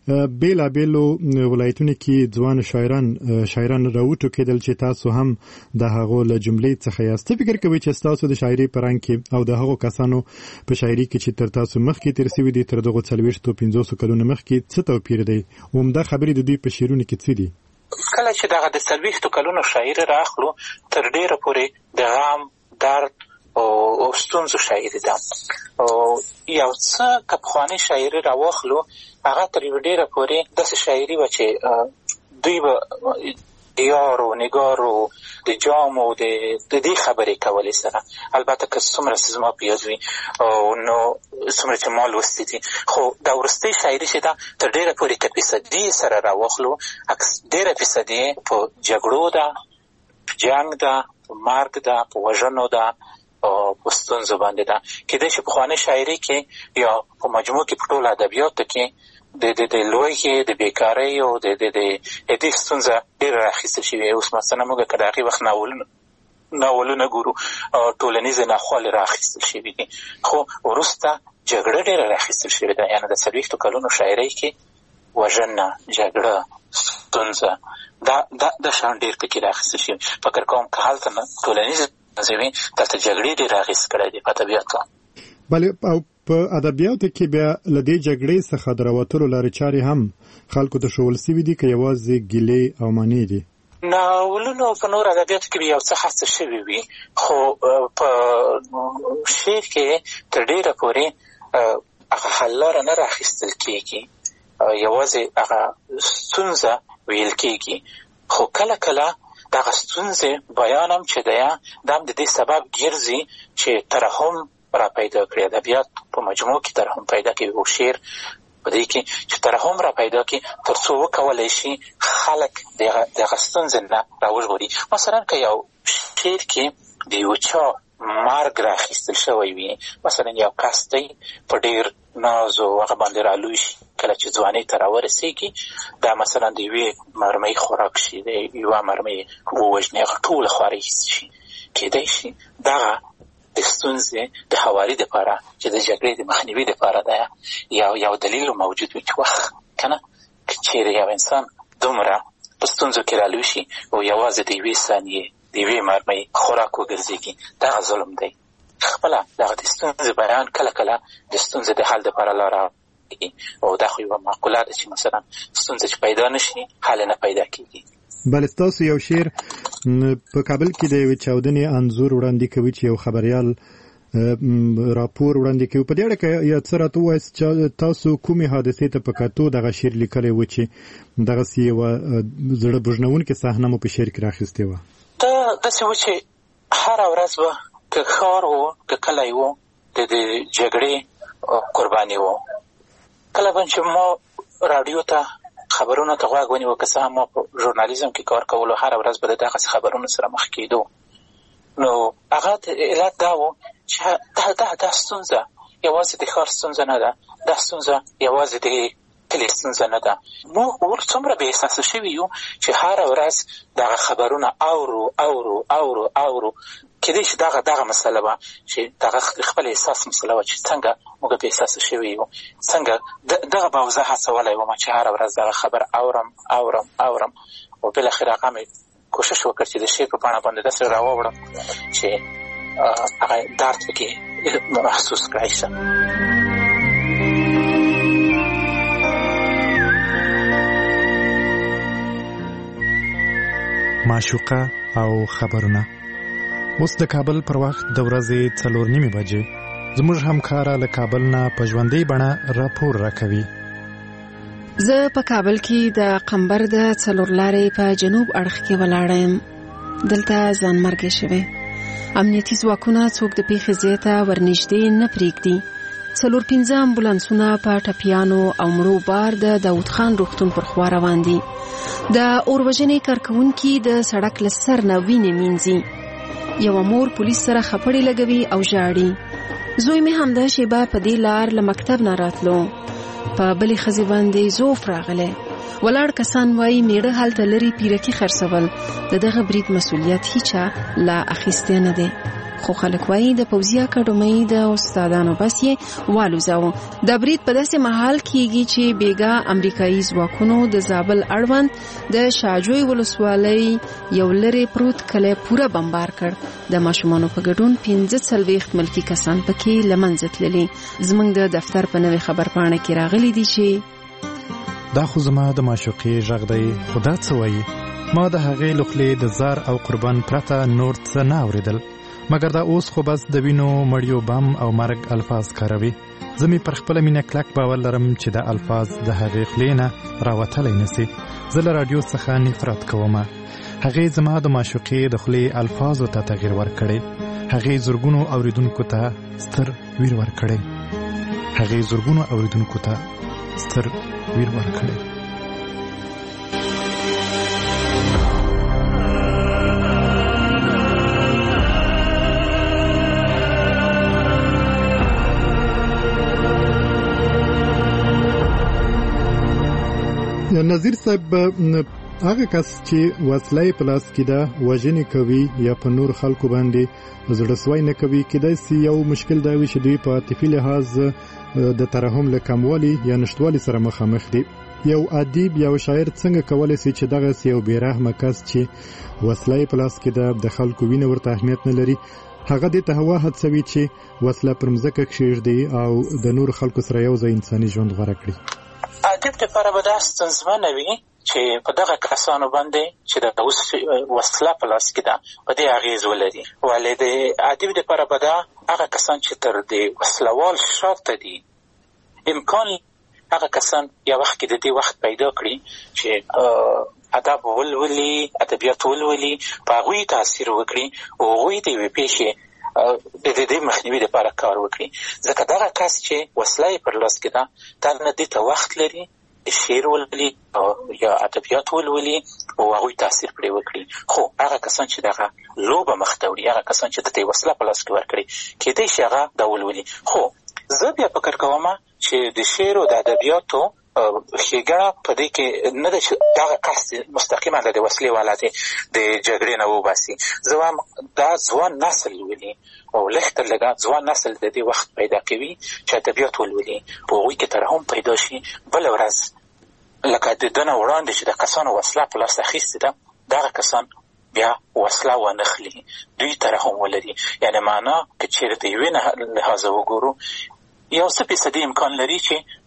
بېلابېلو ولایتونو کې ځوان شاعران شاعران راوټوکېدل چې تاسو هم د هغو له جملې څخه یاست. څه فکر کوئ چې ستاسو د شاعري په رنګ کې او د هغو کسانو په شاعري کې چې تر تاسو مخکې تېر سوي دي، تر دغو څلوېښتو پنځوسو کلونو مخکې څه توپیر دی؟ عمده خبرې د دوی په شعرونو کې څه دي؟ کله چې دغه د څلوېښتو کلونو شاعري راخلو تر ډېره پورې د غم، درد او ستونزو شاعري ده. او یو څه که پخوانۍ شاعري راواخلو هغه تر یوه ډېره پورې داسې شاعري وه چې دوی به د یارو نګارو د جامو د دې خبرې کولې سره، البته که څومره چې زما په یاد وي نو څومره چې ما لوستي دي، خو دا وروستۍ شاعري چې ده تر ډېره پورې که فیصدي سره راواخلو ډېره فیصدي په جګړو ده، په جنګ ده، په مرګ ده، په وژنو ده او په ستونزو باندې ده. کېدای شي پخوانۍ شاعري کې یا په مجموع کې په ټولو ادبیاتو کې د د د لوږې، د بیکارۍ او د د د دې ستونزه ډېره راخیستل شوې. اوس مثلا موږ که د هغې وخت ناولونه ناولونه ګورو ټولنیزې ناخوالې راخیستل شوي دي، خو وروسته جګړه ډېره راخیستل شوې ده. یعنې د څلوېښتو کلونو شاعرۍ کې وژنه، جګړه، ستونزه دا دا د شان ډېر پکې راخیستل شوي. فکر کوم که هلته ټولنیزې ستونزې وي دلته جګړې ډېر اخیست کړی دی په ادبیاتو. بله، او په ادبیاتو کې بیا له دې جګړې څخه د راوتلو لارې چارې هم خلکو ته ښوول سوي دي که یوازې ګیلې او مانې دي؟ ناولونو په نور ادبیاتو کې یو څه هڅه شوې وي، خو په شعر کې تر ډېره پورې هغه حل لاره نه راخیستل کېږي، یوازې هغه ستونزه ویل کېږي. خو کله کله دغه ستونزې بیان هم چې دی دا هم د دې سبب ګرځي چې ترحم را پیدا کړي. ادبیات په مجموع کې ترحم پیدا کوي او شعر په دې کې چې ترحم را پیدا کړي تر څو وکولی شي خلک دغه ستونزې نه راوژغوري. مثلا که یو شعر کې د یو چا مرګ راخیستل شوی وي، مثلا یو کس دی په ډېر ناز او هغه باندې رالوی شي، کله چې ځوانۍ ته راورسېږي دا مثلا د یوې مرمۍ خوراک شي، د یوه مرمۍ ووژني، هغه ټوله خوارۍ شي. کېدای شي دغه د ستونزې د هواري دپاره چې د جګړې د مخنیوي دپاره ده یو یو دلیل موجود وي چې وخت که نه که چېرې یو انسان دومره په ستونزو کې رالوی شي او یوازې د یوې ثانیې د یوې مرمۍ خوراک وګرځېږي، دغه ظلم دی. خپله دغه د ستونزې بیان کله کله د ستونزې د حل دپاره لاره او دا خو یوه معقوله ده چې مثلا ستونزه چې پیدا نشي حل نه پیدا کېږي. بله، ستاسو یو شعر په کابل کې د یوې چاودنې انځور وړاندې کوي چې یو خبریال راپور وړاندې کوي. په دې اړه کې یا څه راته وایي چې تاسو کومې حادثې ته په کتو دغه شعر لیکلی و چې دغسې یوه زړه بوژنونکې صحنه مو په شعر کې راخیستې وه؟ دا داسې و چې هره ورځ به که ښار و که کلی و د د جګړې قرباني و. کله به چې ما راډیو ته خبرونو ته غوږ ونیو، که څه هم ما په ژورنالیزم کې کار کولو، هره ورځ به د دغسې خبرونو سره مخ کېدو. نو هغه علت دا و چې دا دا دا ستونزه یوازې د ښار ستونزه نه ده، دا ستونزه یوازې د کلي ستونزه نه ده. موږ ور څومره بې احساسه شوي یو چې هره ورځ دغه خبرونه اورو اورو اورو اورو. کېدای شي دغه دغه مسله وه چې دغه خپل احساس مسله وه چې څنګه موږ بې احساسه شوي یو، څنګه دغه به زه هڅولی وم چې هره ورځ دغه خبر اورم اورم اورم او بالاخره هغه مې کوشش وکړ چې د شعر په بڼه باندې داسې راووړم چې هغه درد پکې محسوس کړی شم. معشوقه او خبرونه. اوس د کابل پر وخت د ورځې څلور نیمې بجې زموږ همکاره له کابل نه په ژوندۍ بڼه راپور راکوي. زه په کابل کې د قمبر د څلور لارې په جنوب اړخ کې ولاړه یم. دلته ځانمرګي شوی. امنیتي ځواکونه څوک د پیښې ځای ته ورنږدې نه پرېږدي. څلور پنځه امبولانسونه په ټپیانو او مړو بار د داود خان روغتون پر خوا روان دي. د اوروژنې کارکونکي د سړک له سر نه وینې مینځي. یوه مور پولیس سره خپړې لګوي او ژاړي. زوی مې همدا شیبه په دې لار له مکتب نه راتلو. په بلې ښځې باندې زوف راغلی. ولاړ کسان وایي میړه هلته لري پیرکي خرڅول. د دغه برید مسؤلیت هیچا لا اخیستی نه دی. خو خلک وایي د پوځي اکاډمۍ د استادانو بس یې والوځاوه. د برید په داسې مهال کېږي چې بیګا امریکایي ځواکونو د زابل اړوند د شاجوی ولسوالۍ یو لرې پروت کلی پوره بمبار کړ. د ماشومانو په ګډون پنځه څلوېښت ملکي کسان پکې له منځه تللي. زموږ د دفتر په نوې خبرپاڼه کې راغلي دي چې دا خو زما د معشوقې غږ دی، خو دا څه وایي؟ ما د هغې له خولې د زار او قربان پرته نور څه نه اورېدل، مګر دا اوس خو بس د وینو مړیو بم او مرګ الفاظ کاروي. زه مې پر خپله مینه کلک باور لرم چې دا الفاظ د هغې خولې نه راوتلی نسي. زه له راډیو څخه نفرت کومه. هغې زما د معشوقې د خولې الفاظو ته تغییر ورکړی. هغې زرګونو اوریدونکو ته ستر ویر ورکړی. هغې زرګونو اوریدونکو ته ستر ویر ورکړی. نظیر صاحب، هغه کس چې وسله په لاس کې ده وژنې کوي یا په نور خلکو باندې زړه سوی نه کوي، کېدای شي یو مشکل دا وي چې دوی په عاطفي لحاظ د ترحم له کموالي یا نشتوالي سره مخامخ دي. یو ادیب یا شاعر څنګه کولی شي چې دغه یو بې رحمه کس چې وسله په لاس کې ده د خلکو وینه ورته اهمیت نه لري، هغه دې ته هوا هڅوي چې وسله پر مځکه کښېږدي او د نور خلکو سره یو ځای انساني ژوند غوره کړي؟ ادیب لپاره به دا ستونزمنه وي چې په دغه کسانو باندې چې د وسله په لاس کې ده په دې اغېز ولري. ولې د ادیب لپاره به دا هغه کسان چې تر د وسلوال شاته دي امکان هغه کسان یو وخت کې د دې وخت پیدا کړي چې ادب ولولي، ادبیات ولولي، په هغوی تاثیر وکړي او هغوی د یوې پیښې د دې مخنیوي لپاره کار وکړي. ځکه دغه کس چې وسله یې پر لاس کې ده دا نه دې ته وخت لري شعر ولولي یا ادبیات ولولي او هغوی تاثیر پرې وکړي. خو هغه کسان چې دغه لوبه مخ ته وړي، هغه کسان چې د دې وسله په لاس کې ورکړي، کېدای شي هغه دا ولولي. خو زه بیا فکر کوم چې د شعر او د ادبیاتو ښېګڼه په دې کې نه ده چې دغه قصد مستقیما د وسلې والا دی د جګړې نه وباسي. زه وایم دا ځوان نسل ولولي او لږ تر لږه ځوان نسل د دې وخت پیدا کوي چې ادبیات ولولي، په هغوی کې ترحم پیدا شي. بله ورځ لکه د ده نه وړاندې چې د کسانو وسله په لاس اخیستې ده دغه کسان بیا وسله وانخلي، دوی ترحم ولري. یعنې معنا که چېرې د یوې لحاظه وګورو یو څه فیصدي امکان لري چې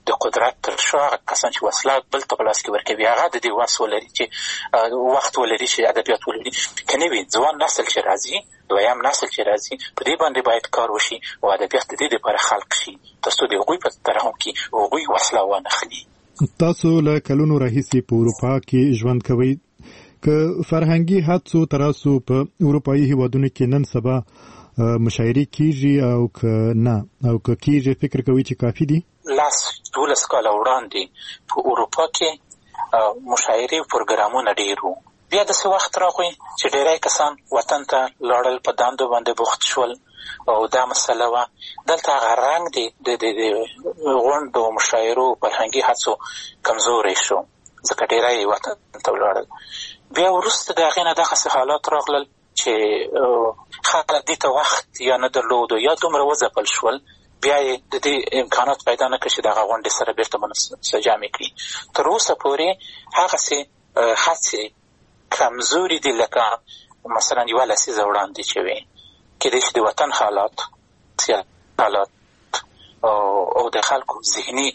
د قدرت تر شا هغه کسان چې وسله بل ته په لاس کې ورکوي هغه د دې وس ولري چې وخت ولري چې ادبیات ولري. که نه وي ځوان نسل چې راځي، دویم نسل چې راځي، په دې باندې باید کار وشي او ادبیات د دې لپاره خلق شي تر څو د هغوی په ترحم کې هغوی وسله وانخلي. تاسو له کلونو راهیسې په اروپا کې ژوند کوئ، که فرهنګي حادثو تراسو په اروپایي هیوادونو کې نن سبا مشاعرې کیږي او که نه او که کیږي فکر کوي چې کافي دي؟ لاس دولس کاله وړاندې په اروپا کې مشاعرې او پروګرامونه ډېر وو. بیا داسې وخت راغی چې ډېری کسان وطن ته لاړل، په دندو باندې بوخت شول او دا مسله وه. دلته هغه رنګ دی د غونډو مشاعرو فرهنګي هڅو کمزوری شو ځکه ډېری وطن ته ولاړل. بیا وروسته د هغې نه دغسې حالات راغلل چې خلک دې ته وخت یا نه درلودو یا دومره وځپل شول، بیا یې د دې امکانات پیدا نه کړ چې دغه غونډې سره بېرته منسجمې کړي. تر اوسه پورې هغسې هڅې کمزوري دي لکه مثلا یوه لسیزه وړاندې چې وې. کېدای شي د وطن حالات، سیاسي حالات او د خلکو ذهني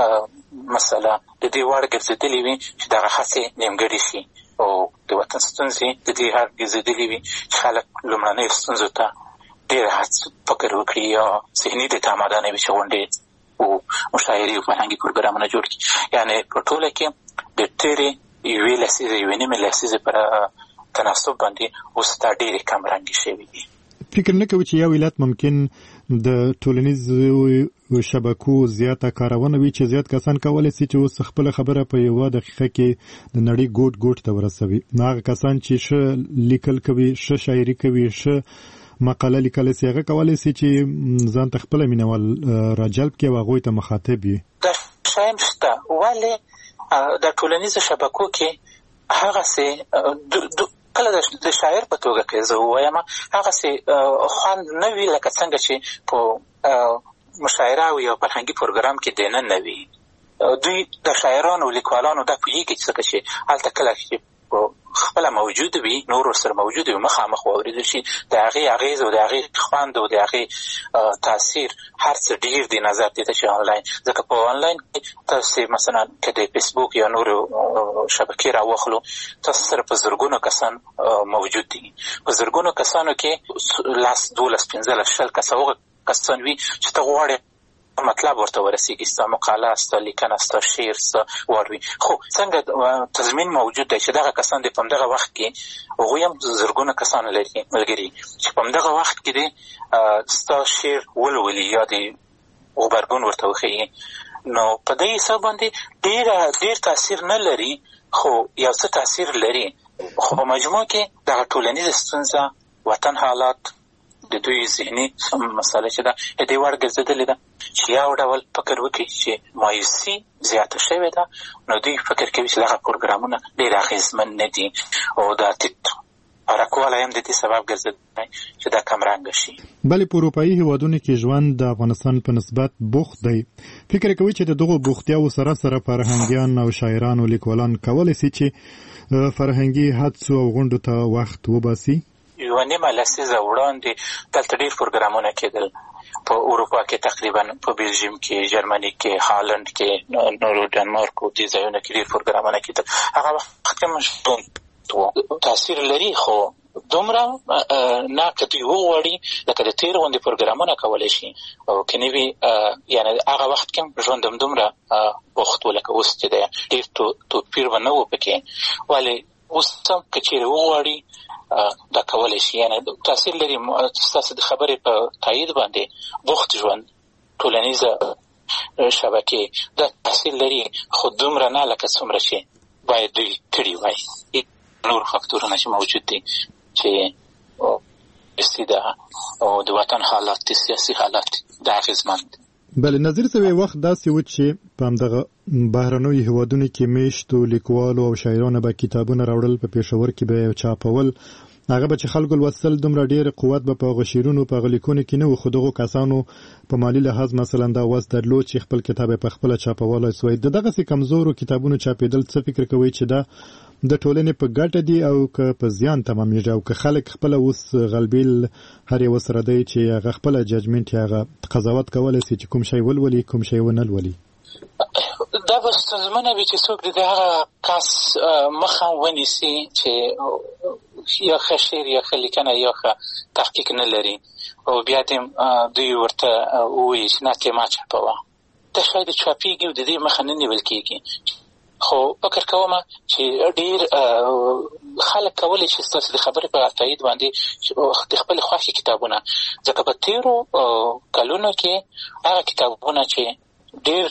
مسله د دې وړ ګرځېدلې وي چې دغه هڅې نیمګړې شي او د وطن ستونزې د دې حد ګرځېدلې وي چې خلک لومړنیو ستونزو ته ډېر هڅه فکر وکړي یا ذهني دې ته اماده نه وي چې غونډې او مشاعرې او فرهنګي پروګرامونه جوړ کړي. یعنې په ټوله کې د تېرې یوې لسیزې یوې نیمې لسیزې پر تناسب باندې اوس دا ډېرې کمرنګې شوي دي. فکر نه کوي چې یو ولایت ممکن د ټولنیزو شبکو زیاته کارونه وي چې زیات کسان کولی شي چې اوس خپل خبره په یوه دقیقه کې د نړۍ ګوټ ګوټ ته ورسوي. هغه کسان چې ښه لیکل کوي، ښه شاعري کوي، ښه مقاله لیکلی شي، هغه کولی شي چې ځان ته خپله مینوال راجلب کړي او هغوی ته مخاطب وي. دا شیان شته، ولې د ټولنیزو شبکو کې هغسې کله د شاعر په توګه کې زه ووایم هغسې خوند نه وي لکه څنګه چې په مشاعره او یو فرهنګي پروګرام کې دننه وي. دوی د شاعرانو او لیکوالانو دا پوهېږي چې څنګه چې هلته کله چې خپله موجود وي، نور ورسره موجود وي، مخامخ واورېدل شي، د هغې اغېز او د هغې خوند او د هغې تاثیر هر څه ډېر دی نظر دې ته چې آنلاین. ځکه په آنلاین کې تاسې مثلا که د فیسبوک یا نورو شبکې راواخلو، تاسو سره په زرګونو کسان موجود دي. په زرګونو کسانو کې لس دولس پنځلس شل کسه هغه کسان وي چې ته غواړې مطلب ورته ورسیږي، ستا مقاله، ستا لیکنه، ستا شعر، ستا واروي. خو څنګه تضمین موجود دی چې دغه کسان د په همدغه وخت کې هغوی هم زرګونه کسان لري ملګري چې په همدغه وخت کې دی ستا شعر ولولي یا د غبرګون ورته وښیي. نو په دې حساب باندې ډېر ډېر تاثیر نه لري، خو یو څه تاثیر لري. خو په مجموع کې دغه ټولنیزه ستونزه، وطن حالات، د دوی ذهني مسله چې ده د دې وړ ګرځېدلې ده چې یو ډول فکر وکړي چې مایوسي زیاته شوې ده، نو دوی فکر کوي چې دغه پروګرامونه ډېر اغېزمن نه دي او دا ټیټ پرکوالی هم د دې سبب ګرځېدلی چې دا کمرنګه شي. بلې په اروپایي هیوادونو کې ژوند د افغانستان په نسبت بوخت دی. فکر کوي چې د دغو بوختیاو سره سره فرهنګیان او شاعران او لیکوالان کولی شي چې فرهنګي حدسو او غونډو ته وخت وباسي؟ یوه نیمه لسیزه وړاندې دلته ډېر پروګرامونه کېدل په اروپا کې، تقریبا په بلژیم کې، جرمني کې، هالند کې، نورو ډنمارک او دې ځایونو کې ډېر پروګرامونه کېدل. هغه وخت کې مشهور تاثیر لري، خو دومره نه که دوی وغواړي لکه د تېر غوندې پروګرامونه کولی شي او که نه وي یعنې هغه وخت کې ژوند همدومره بوخت و لکه اوس چې دی، ډېر توپیر به نه و پکې. ولې اوس هم که چېرې وغواړي دا کولی شي، یعنې تاثیر لري. ستاسو د خبرې په تایید باندې بوخت ژوند، ټولنیزه شبکې دا تاثیر لري، خو دومره نه لکه څومره چې باید دوی کړي وای. نور فاکتورونه چې موجود دي چې اصلي ده او د وطن حالات، د سیاسي حالات دا اغېزمن دي. بله، نظیر صاحب، یو وخت داسې و چې په همدغه بهرنیو هیوادونو کې میشتو لیکوالو او شاعرانو به کتابونه راوړل، په پېښور کې به یې چاپول، هغه به چې خلکو لوستل، دومره ډېر قوت به په هغه شعرونو په هغه لیکونو کې نه و، خو دغو کسانو په مالي لحاظ مثلا دا وس درلود چې خپل کتاب یې په خپله چاپولی سوی. د دغسې کمزورو کتابونو چاپېدل څه فکر کوئ چې دا د ټولنې په ګټه دي او که په زیان تمامېږي، او که خلک خپله اوس غلبیل هر یو سره دی چې هغه خپله ججمنټ یا هغه قضاوت کولی شي چې کوم شی ولولي کوم شی ونه لولي؟ دا به ستونزمنه وي چې څوک د هغه کس مخه ونیسي چې یا ښه شعر یا ښه لیکنه یا ښه تحقیق نه لري او بیا دې دوی ورته ووایي چې نه ته ما چاپوه. دا شاید چاپېږي او د دې مخه نه نیول کېږي. خو فکر کوم چې ډېر خلک کولی شي ستاسو د خبرې په تایید باندې د خپل خوښې کتابونه، ځکه په تېرو کلونو کې هغه کتابونه چې ډېر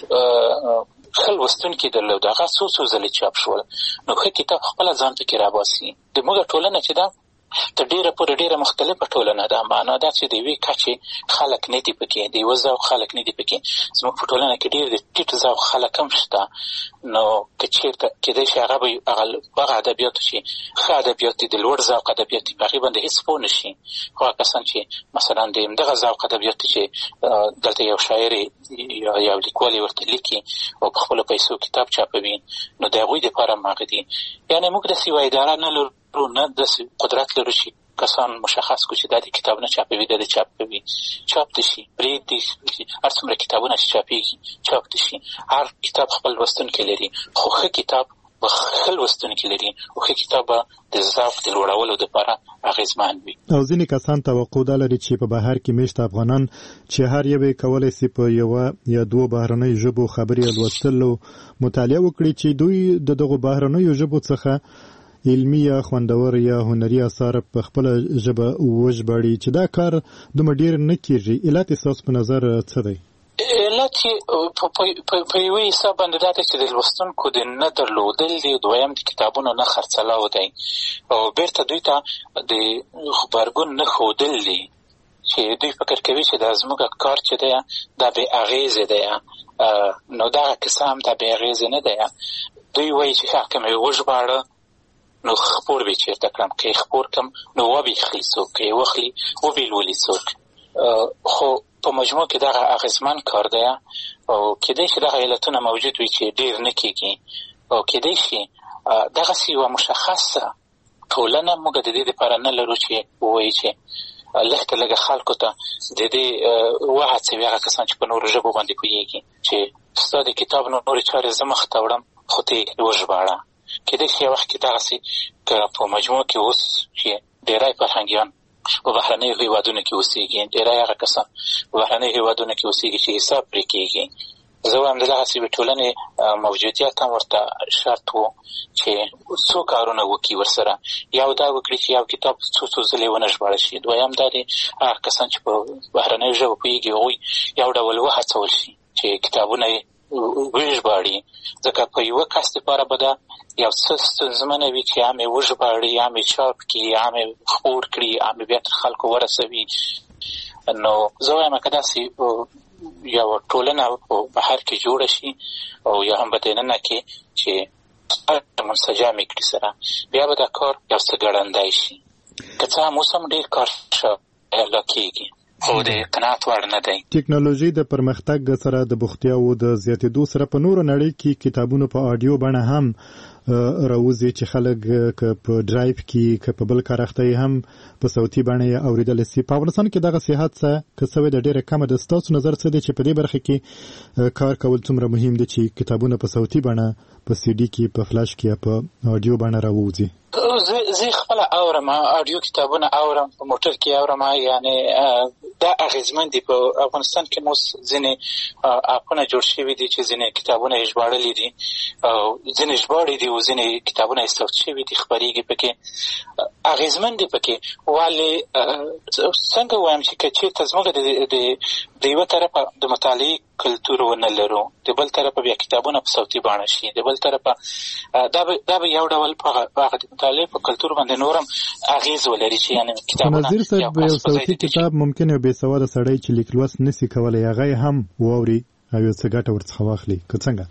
ښه لوستونکي درلود هغه څو څو ځلې چاپ شول، نو ښه کتاب خپله ځان پکې راباسي. زموږ ټولنه چې ده تر ډېره پورې ډېره مختلفه ټولنه ده. معنا دا چې د یوې کچې خلک نه دي پکې، د یوه ذوق خلک نه دي پکې. زموږ په ټولنه کې ډېر د ټیټ ذوق خلک هم شته. نو که چېرته کېدای شي هغه به هغه ادبیاتو چې ښه ادبیات دي، د لوړ ذوق ادبیات دي، په هغې باندې هېڅ پوه نه شي. خو هغه کسان چې مثلا د همدغه ذوق ادبیات دي چې دلته یو شاعر یا یو لیکوال ورته لیکي او په خپلو پیسو کتاب چاپوي، نو د هغوی دپاره هم هغه دي. یعنې موږ داسې یوه اداره نه لرو، نه داسې قدرت لرو چې کسان مشخص کړو چې دا د کتاب نه چاپوي، دا د چاپوي. چاپ دي شي، پرېږدي شي، هر څومره کتابونه چې چاپېږي چاپ دي شي. هر کتاب خپل لوستونکی لري، خو ښه کتاب به ښه لوستونکي لري او ښه کتاب به د ذوق د لوړولو دپاره اغېزمن وي. او ځینې کسان توقع دا لري چې په بهر کې میشته افغانان چې هر یو یې کولی شي په یوه یا دوو بهرنیو ژبو خبرې لوستل او مطالعه وکړي چې دوی د دغو بهرنیو ژبو څخه علمي یا خوندور یا هنري اثار په خپله ژبه وژباړي، چې دا کار دومره ډېر نه کېږي. علت یې ستاسو په نظر څه دی؟ علت یې په یوه حساب باندې دا دی چې د لوستونکو د نه درلودل دی، دویم د کتابونو نه خرڅلاو دی او بیرته دوی ته د غبرګون نه ښودل دی چې دوی فکر کوي چې دا زموږ کار چې دی دا بې اغېزې دی. نو دغه کیسه هم دا بې اغېزې نه دی. دوی وایي چې ښه که مې وژباړه نو خپور به چېرته کړم، که یې خپور کړم نو وبې خلي څوک، که یې وخلي وبې لولي څوک. خو په مجموع کې دغه اغېزمن کار دی او کېدای شي دغه علتونه موجود وي چې ډېر نه کېږي او کېدای شي دغسې یوه مشخصه ټولنه موږ د دې دپاره نه لرو چې ووایي چې لږ تر لږه خلکو ته د دې وهڅوي هغه کسان چې په نورو ژبو باندې پوهېږي چې ستا د کتاب نورې چارې زه مخته وړم خو ته یې وژباړه. کېدای شي یو وخت کې دغسې که په مجموع کې اوس چې ډېری فرهنګیان په بهرنیو هېوادونو کې اوسېږي، ډېری هغه کسان په بهرنیو هېوادونو کې اوسېږي چې حساب پرې کېږي. زه وایم د دغسې ټولنې موجودیت هم ورته شرط و چې څو کارونه وکړي ورسره. یو دا وکړي چې یو کتاب څو څو ځلې ونه ژباړل شي. دویم دا دی هغه کسان چې په بهرنیو ژبو پوهېږي هغوی یو ډول وهڅول شي چې کتابونه یې وژباړي، ځکه په یوه کس دپاره به دا یو څه ستونزمنه وي چې هم یې وژباړي، هم یې چاپ کړي، هم یې خپور کړي، هم یې بیا تر خلکو ورسوي. نو زه وایم که داسې یو ټولنه په بهر کې جوړه شي او یا هم په دننه کې چې منسجمې کړي سره، بیا به دا کار یو څه ګړندی شي. که څه هم اوس هم ډېر کار لا کېږي خو د قناعت وړ نه دی. ټکنالوژي د پرمختګ سره د بوختیاوو د زیاتېدو سره په نورو نړۍ کې کتابونو په آډیو بڼه هم راوځي چې خلک که په ډرایو کې که په بل کار اخته هم په صوتي بڼه یې اورېدلی سي. په افغانستان کې دغه صحت څه که څه وی د ډېره کمه ده. ستاسو نظر څه دی چې په دې برخه کې کار کول څومره مهم دی چې کتابونه په صوتي بڼه په سی ډي کې په فلاش کې یا په آډیو بڼه راوځي؟ زه خپله اورم، آډیو کتابونه اورم، په موټر کې اورم. یعنې دا اغېزمن دي. په افغانستان کې مو ځینې اپونه جوړ شوي دي چې ځینې کتابونه یې ژباړلي دي او ځینې ژباړي دي او ځینې کتابونه یې صوت شوي دي، خپرېږي پکې. اغېزمن دي پکې. ولې څنګه ووایم چې که چېرته زموږ د یوه طرفه د مطالعې کلتور ونه لرو، د بل طرفه بیا کتابونه په صوتي بڼه شي، د بل طرفه دا به یو ډول په هغه د مطالعې په کلتور باندې نورم اغېز ولري چې یعنې کتابونه نظیر صاحب یو صوتي کتاب ممکن یو بې سواده سړی چې لیک لوست نسي کولی هغه یې هم واوري او یو څه ګټه ورڅخه واخلي، که څنګه؟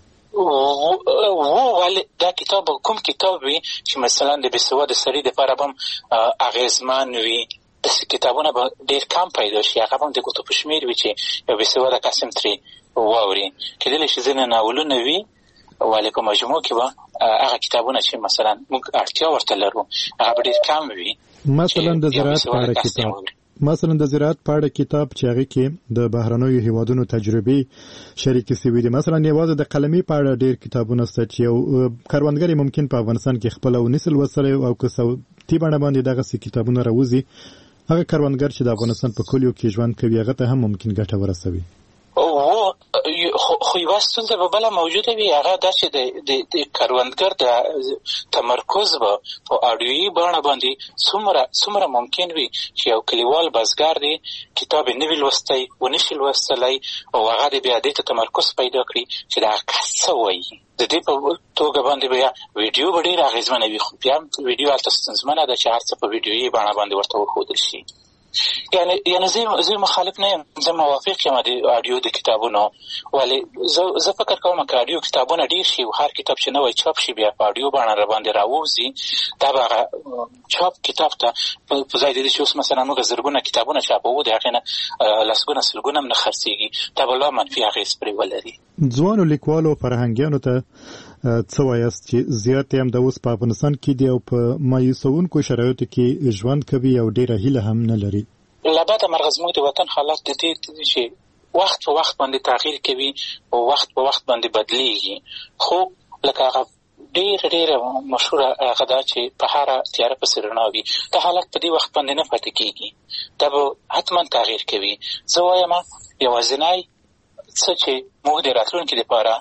ولې دا کتاب کوم کتاب وي چې مثلا د بې سواده سړي دپاره به هم اغېزمن وي، داسې کتابونه به ډېر کم پیدا شي، هغه به هم د ګوتو په شمېر وي چې یو بې سواده کس هم ترې واوري. کېدلی شي ځینې ناولونه وي ولې په مجموع کې به هغه کتابونه چې مثلا موږ اړتیا ورته لرو هغه به ډېر کم وي. مثلا د زراعت په اړه کتاب مثلا د زراعت په اړه کتاب چې هغه کې د بهرنیو هیوادونو تجربې شریکې شوې دي. مثلا یوازې د قلمي په اړه ډېر کتابونه شته چې یو کاروانګر ممکن په افغانستان کې خپل او نسل وسره او که صوتي بڼه باندې دغه کتابونه راوځي، هغه کاروانګر چې د افغانستان په کلیو کې ژوند کوي هغه ته هم ممکن ګټه ورسوي. او خو یو ستونزه به بله موجوده وي، هغه دا چې د د کاروانګر د تمرکز به په اډیوي بڼه باندې څومره څومره ممکن وي چې یو کلیوال بزګر دی کتاب نه وي لوستی ونشي لوستلی او هغه د بیا دې ته تمرکز پیدا کړي چې دا کس څه وایي. د دې په توګه باندې بیا ویډیو به ډېره اغېزمنه وي، خو بیا ویډیو هلته ستونزمنه ده چې هر څه په ویډیوي بڼه باندې ورته وښودل شي. یعنی یعنی زه زه مخالف نه یم، زه موافق یم د اډیو د کتابونو، ولی زه زه فکر کوم که اډیو کتابونه ډېر شي او هر کتاب چې نوی چاپ شي بیا په اډیو بڼه راباندې راووځي، دا به هغه چاپ کتاب ته په ځای د دې چې اوس مثلا موږ زرګونه کتابونه چاپوو د هغې نه لسګونه سلګونه هم نه خرڅېږي، دا به لا منفي اغېز پرې ولري. ځوانو لیکوالو فرهنګیانو ته څه وایاست چې زیات هم د اوس په افغانستان کې دی او په مایوسونکو شرایطو کې ژوند کوي او ډېره هیله هم نه لري؟ له بده مرغه زموږ د وطن حالات د دې چې وخت په وخت باندې تغییر کوي او وخت په وخت باندې بدلیږي، خو لکه هغه ډېره ډېره مشهوره هغه دا چې په هره تیاره پسې رڼا وي، دا حالت په دې وخت باندې نه پاتې کېږي، دا به حتما تغییر کوي. زه وایم یوازینی څه چې موږ د راتلونکي لپاره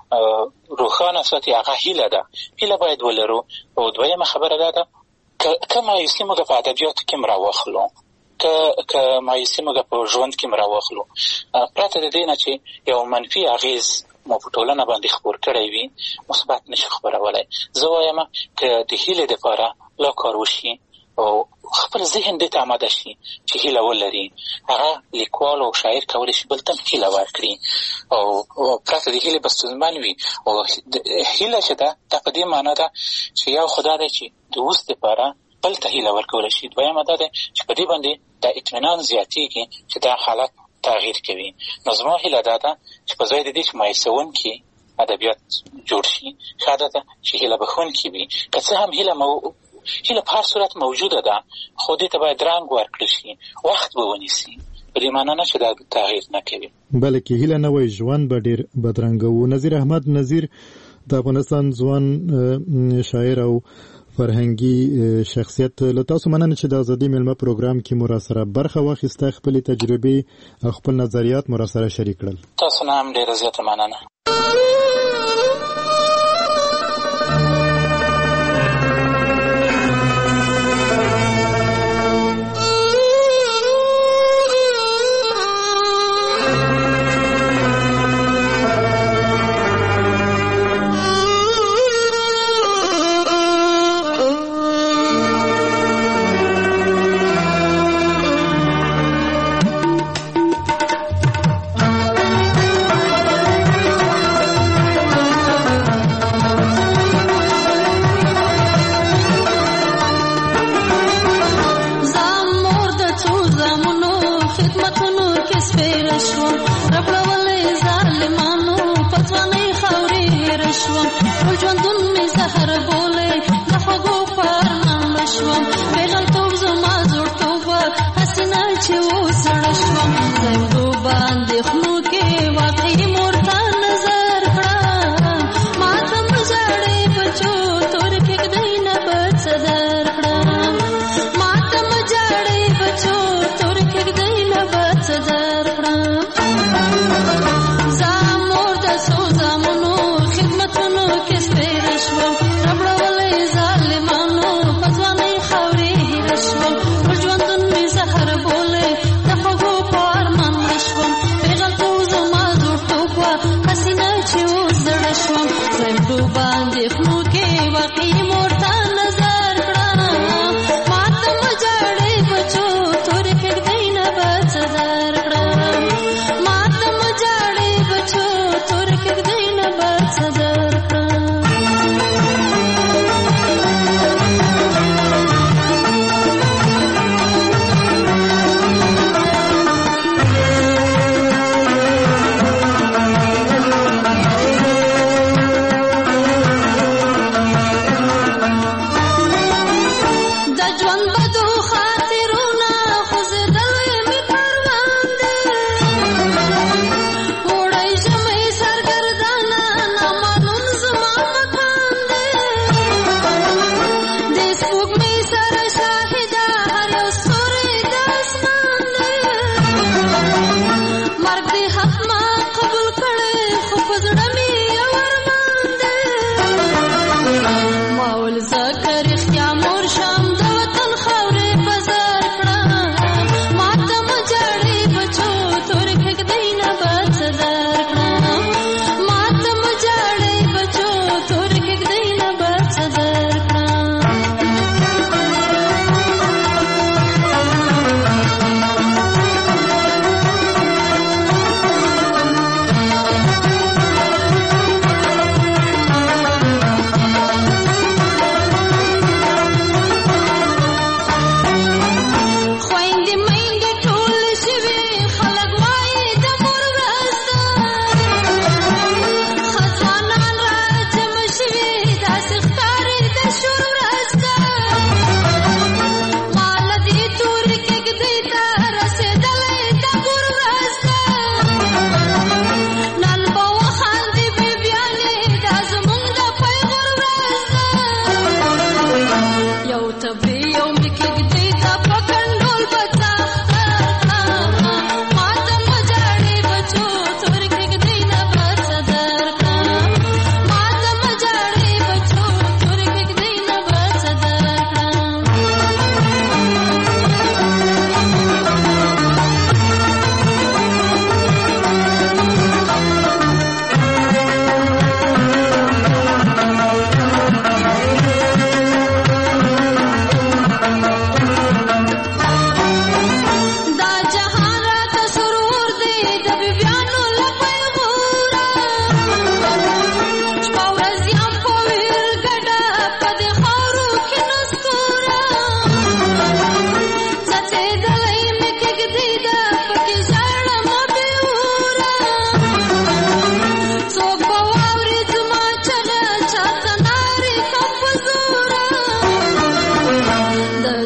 روښانه ساتي هغه هیله ده، هیله باید ولرو. او دویمه خبره دا ده که مایوسي موږ په ادبیاتو کې هم راواخلو، که که مایوسي موږ په ژوند کې هم راواخلو، پرته د دې نه چې یو منفي اغېز مو په ټولنه باندې خپور کړی وي مثبت نشي خپرولی. زه وایم که د هیلې دپاره لا کار وشي او خپل ذهن دې ته آماده شي چې هیله ولري، هغه لیکوال او شاعر کولی شي بل ته هیله ورکړي او پرته د هیلې به ستونزمن وي. او هیله چې ده دا په دې معنا ده چې یو خدا دی چې د اوس دپاره بل ته هیله ورکولی شي، دویمه دا ده چې په دې باندې دا اطمینان زیاتېږي چې دا حالت تغییر کوي. نو زما هیله دا ده چې په ځای د دې چې مایوسونکي ادبیات جوړ شي، ښه ده چې هیله بښونکي وي. که څه هم هیله مو هیله په هر صورت موجوده ده، خو دې ته باید رنګ ورکړل شي، وخت به ونیسي، په دې معنا نه چې دا تغییر نه کوي، بلکې هیله نه وای ژوند به ډېر بدرنګه و. نظیر احمد نظیر د افغانستان ځوان شاعر او فرهنګي شخصیت، له تاسو مننه چې د ازادي میلمه پروګرام کې مو راسره برخه واخیسته، خپلې تجربې او خپل نظریات مو راسره شریک کړل. تاسو نه هم ډېره زیاته مننه.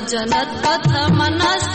جنت په تمنا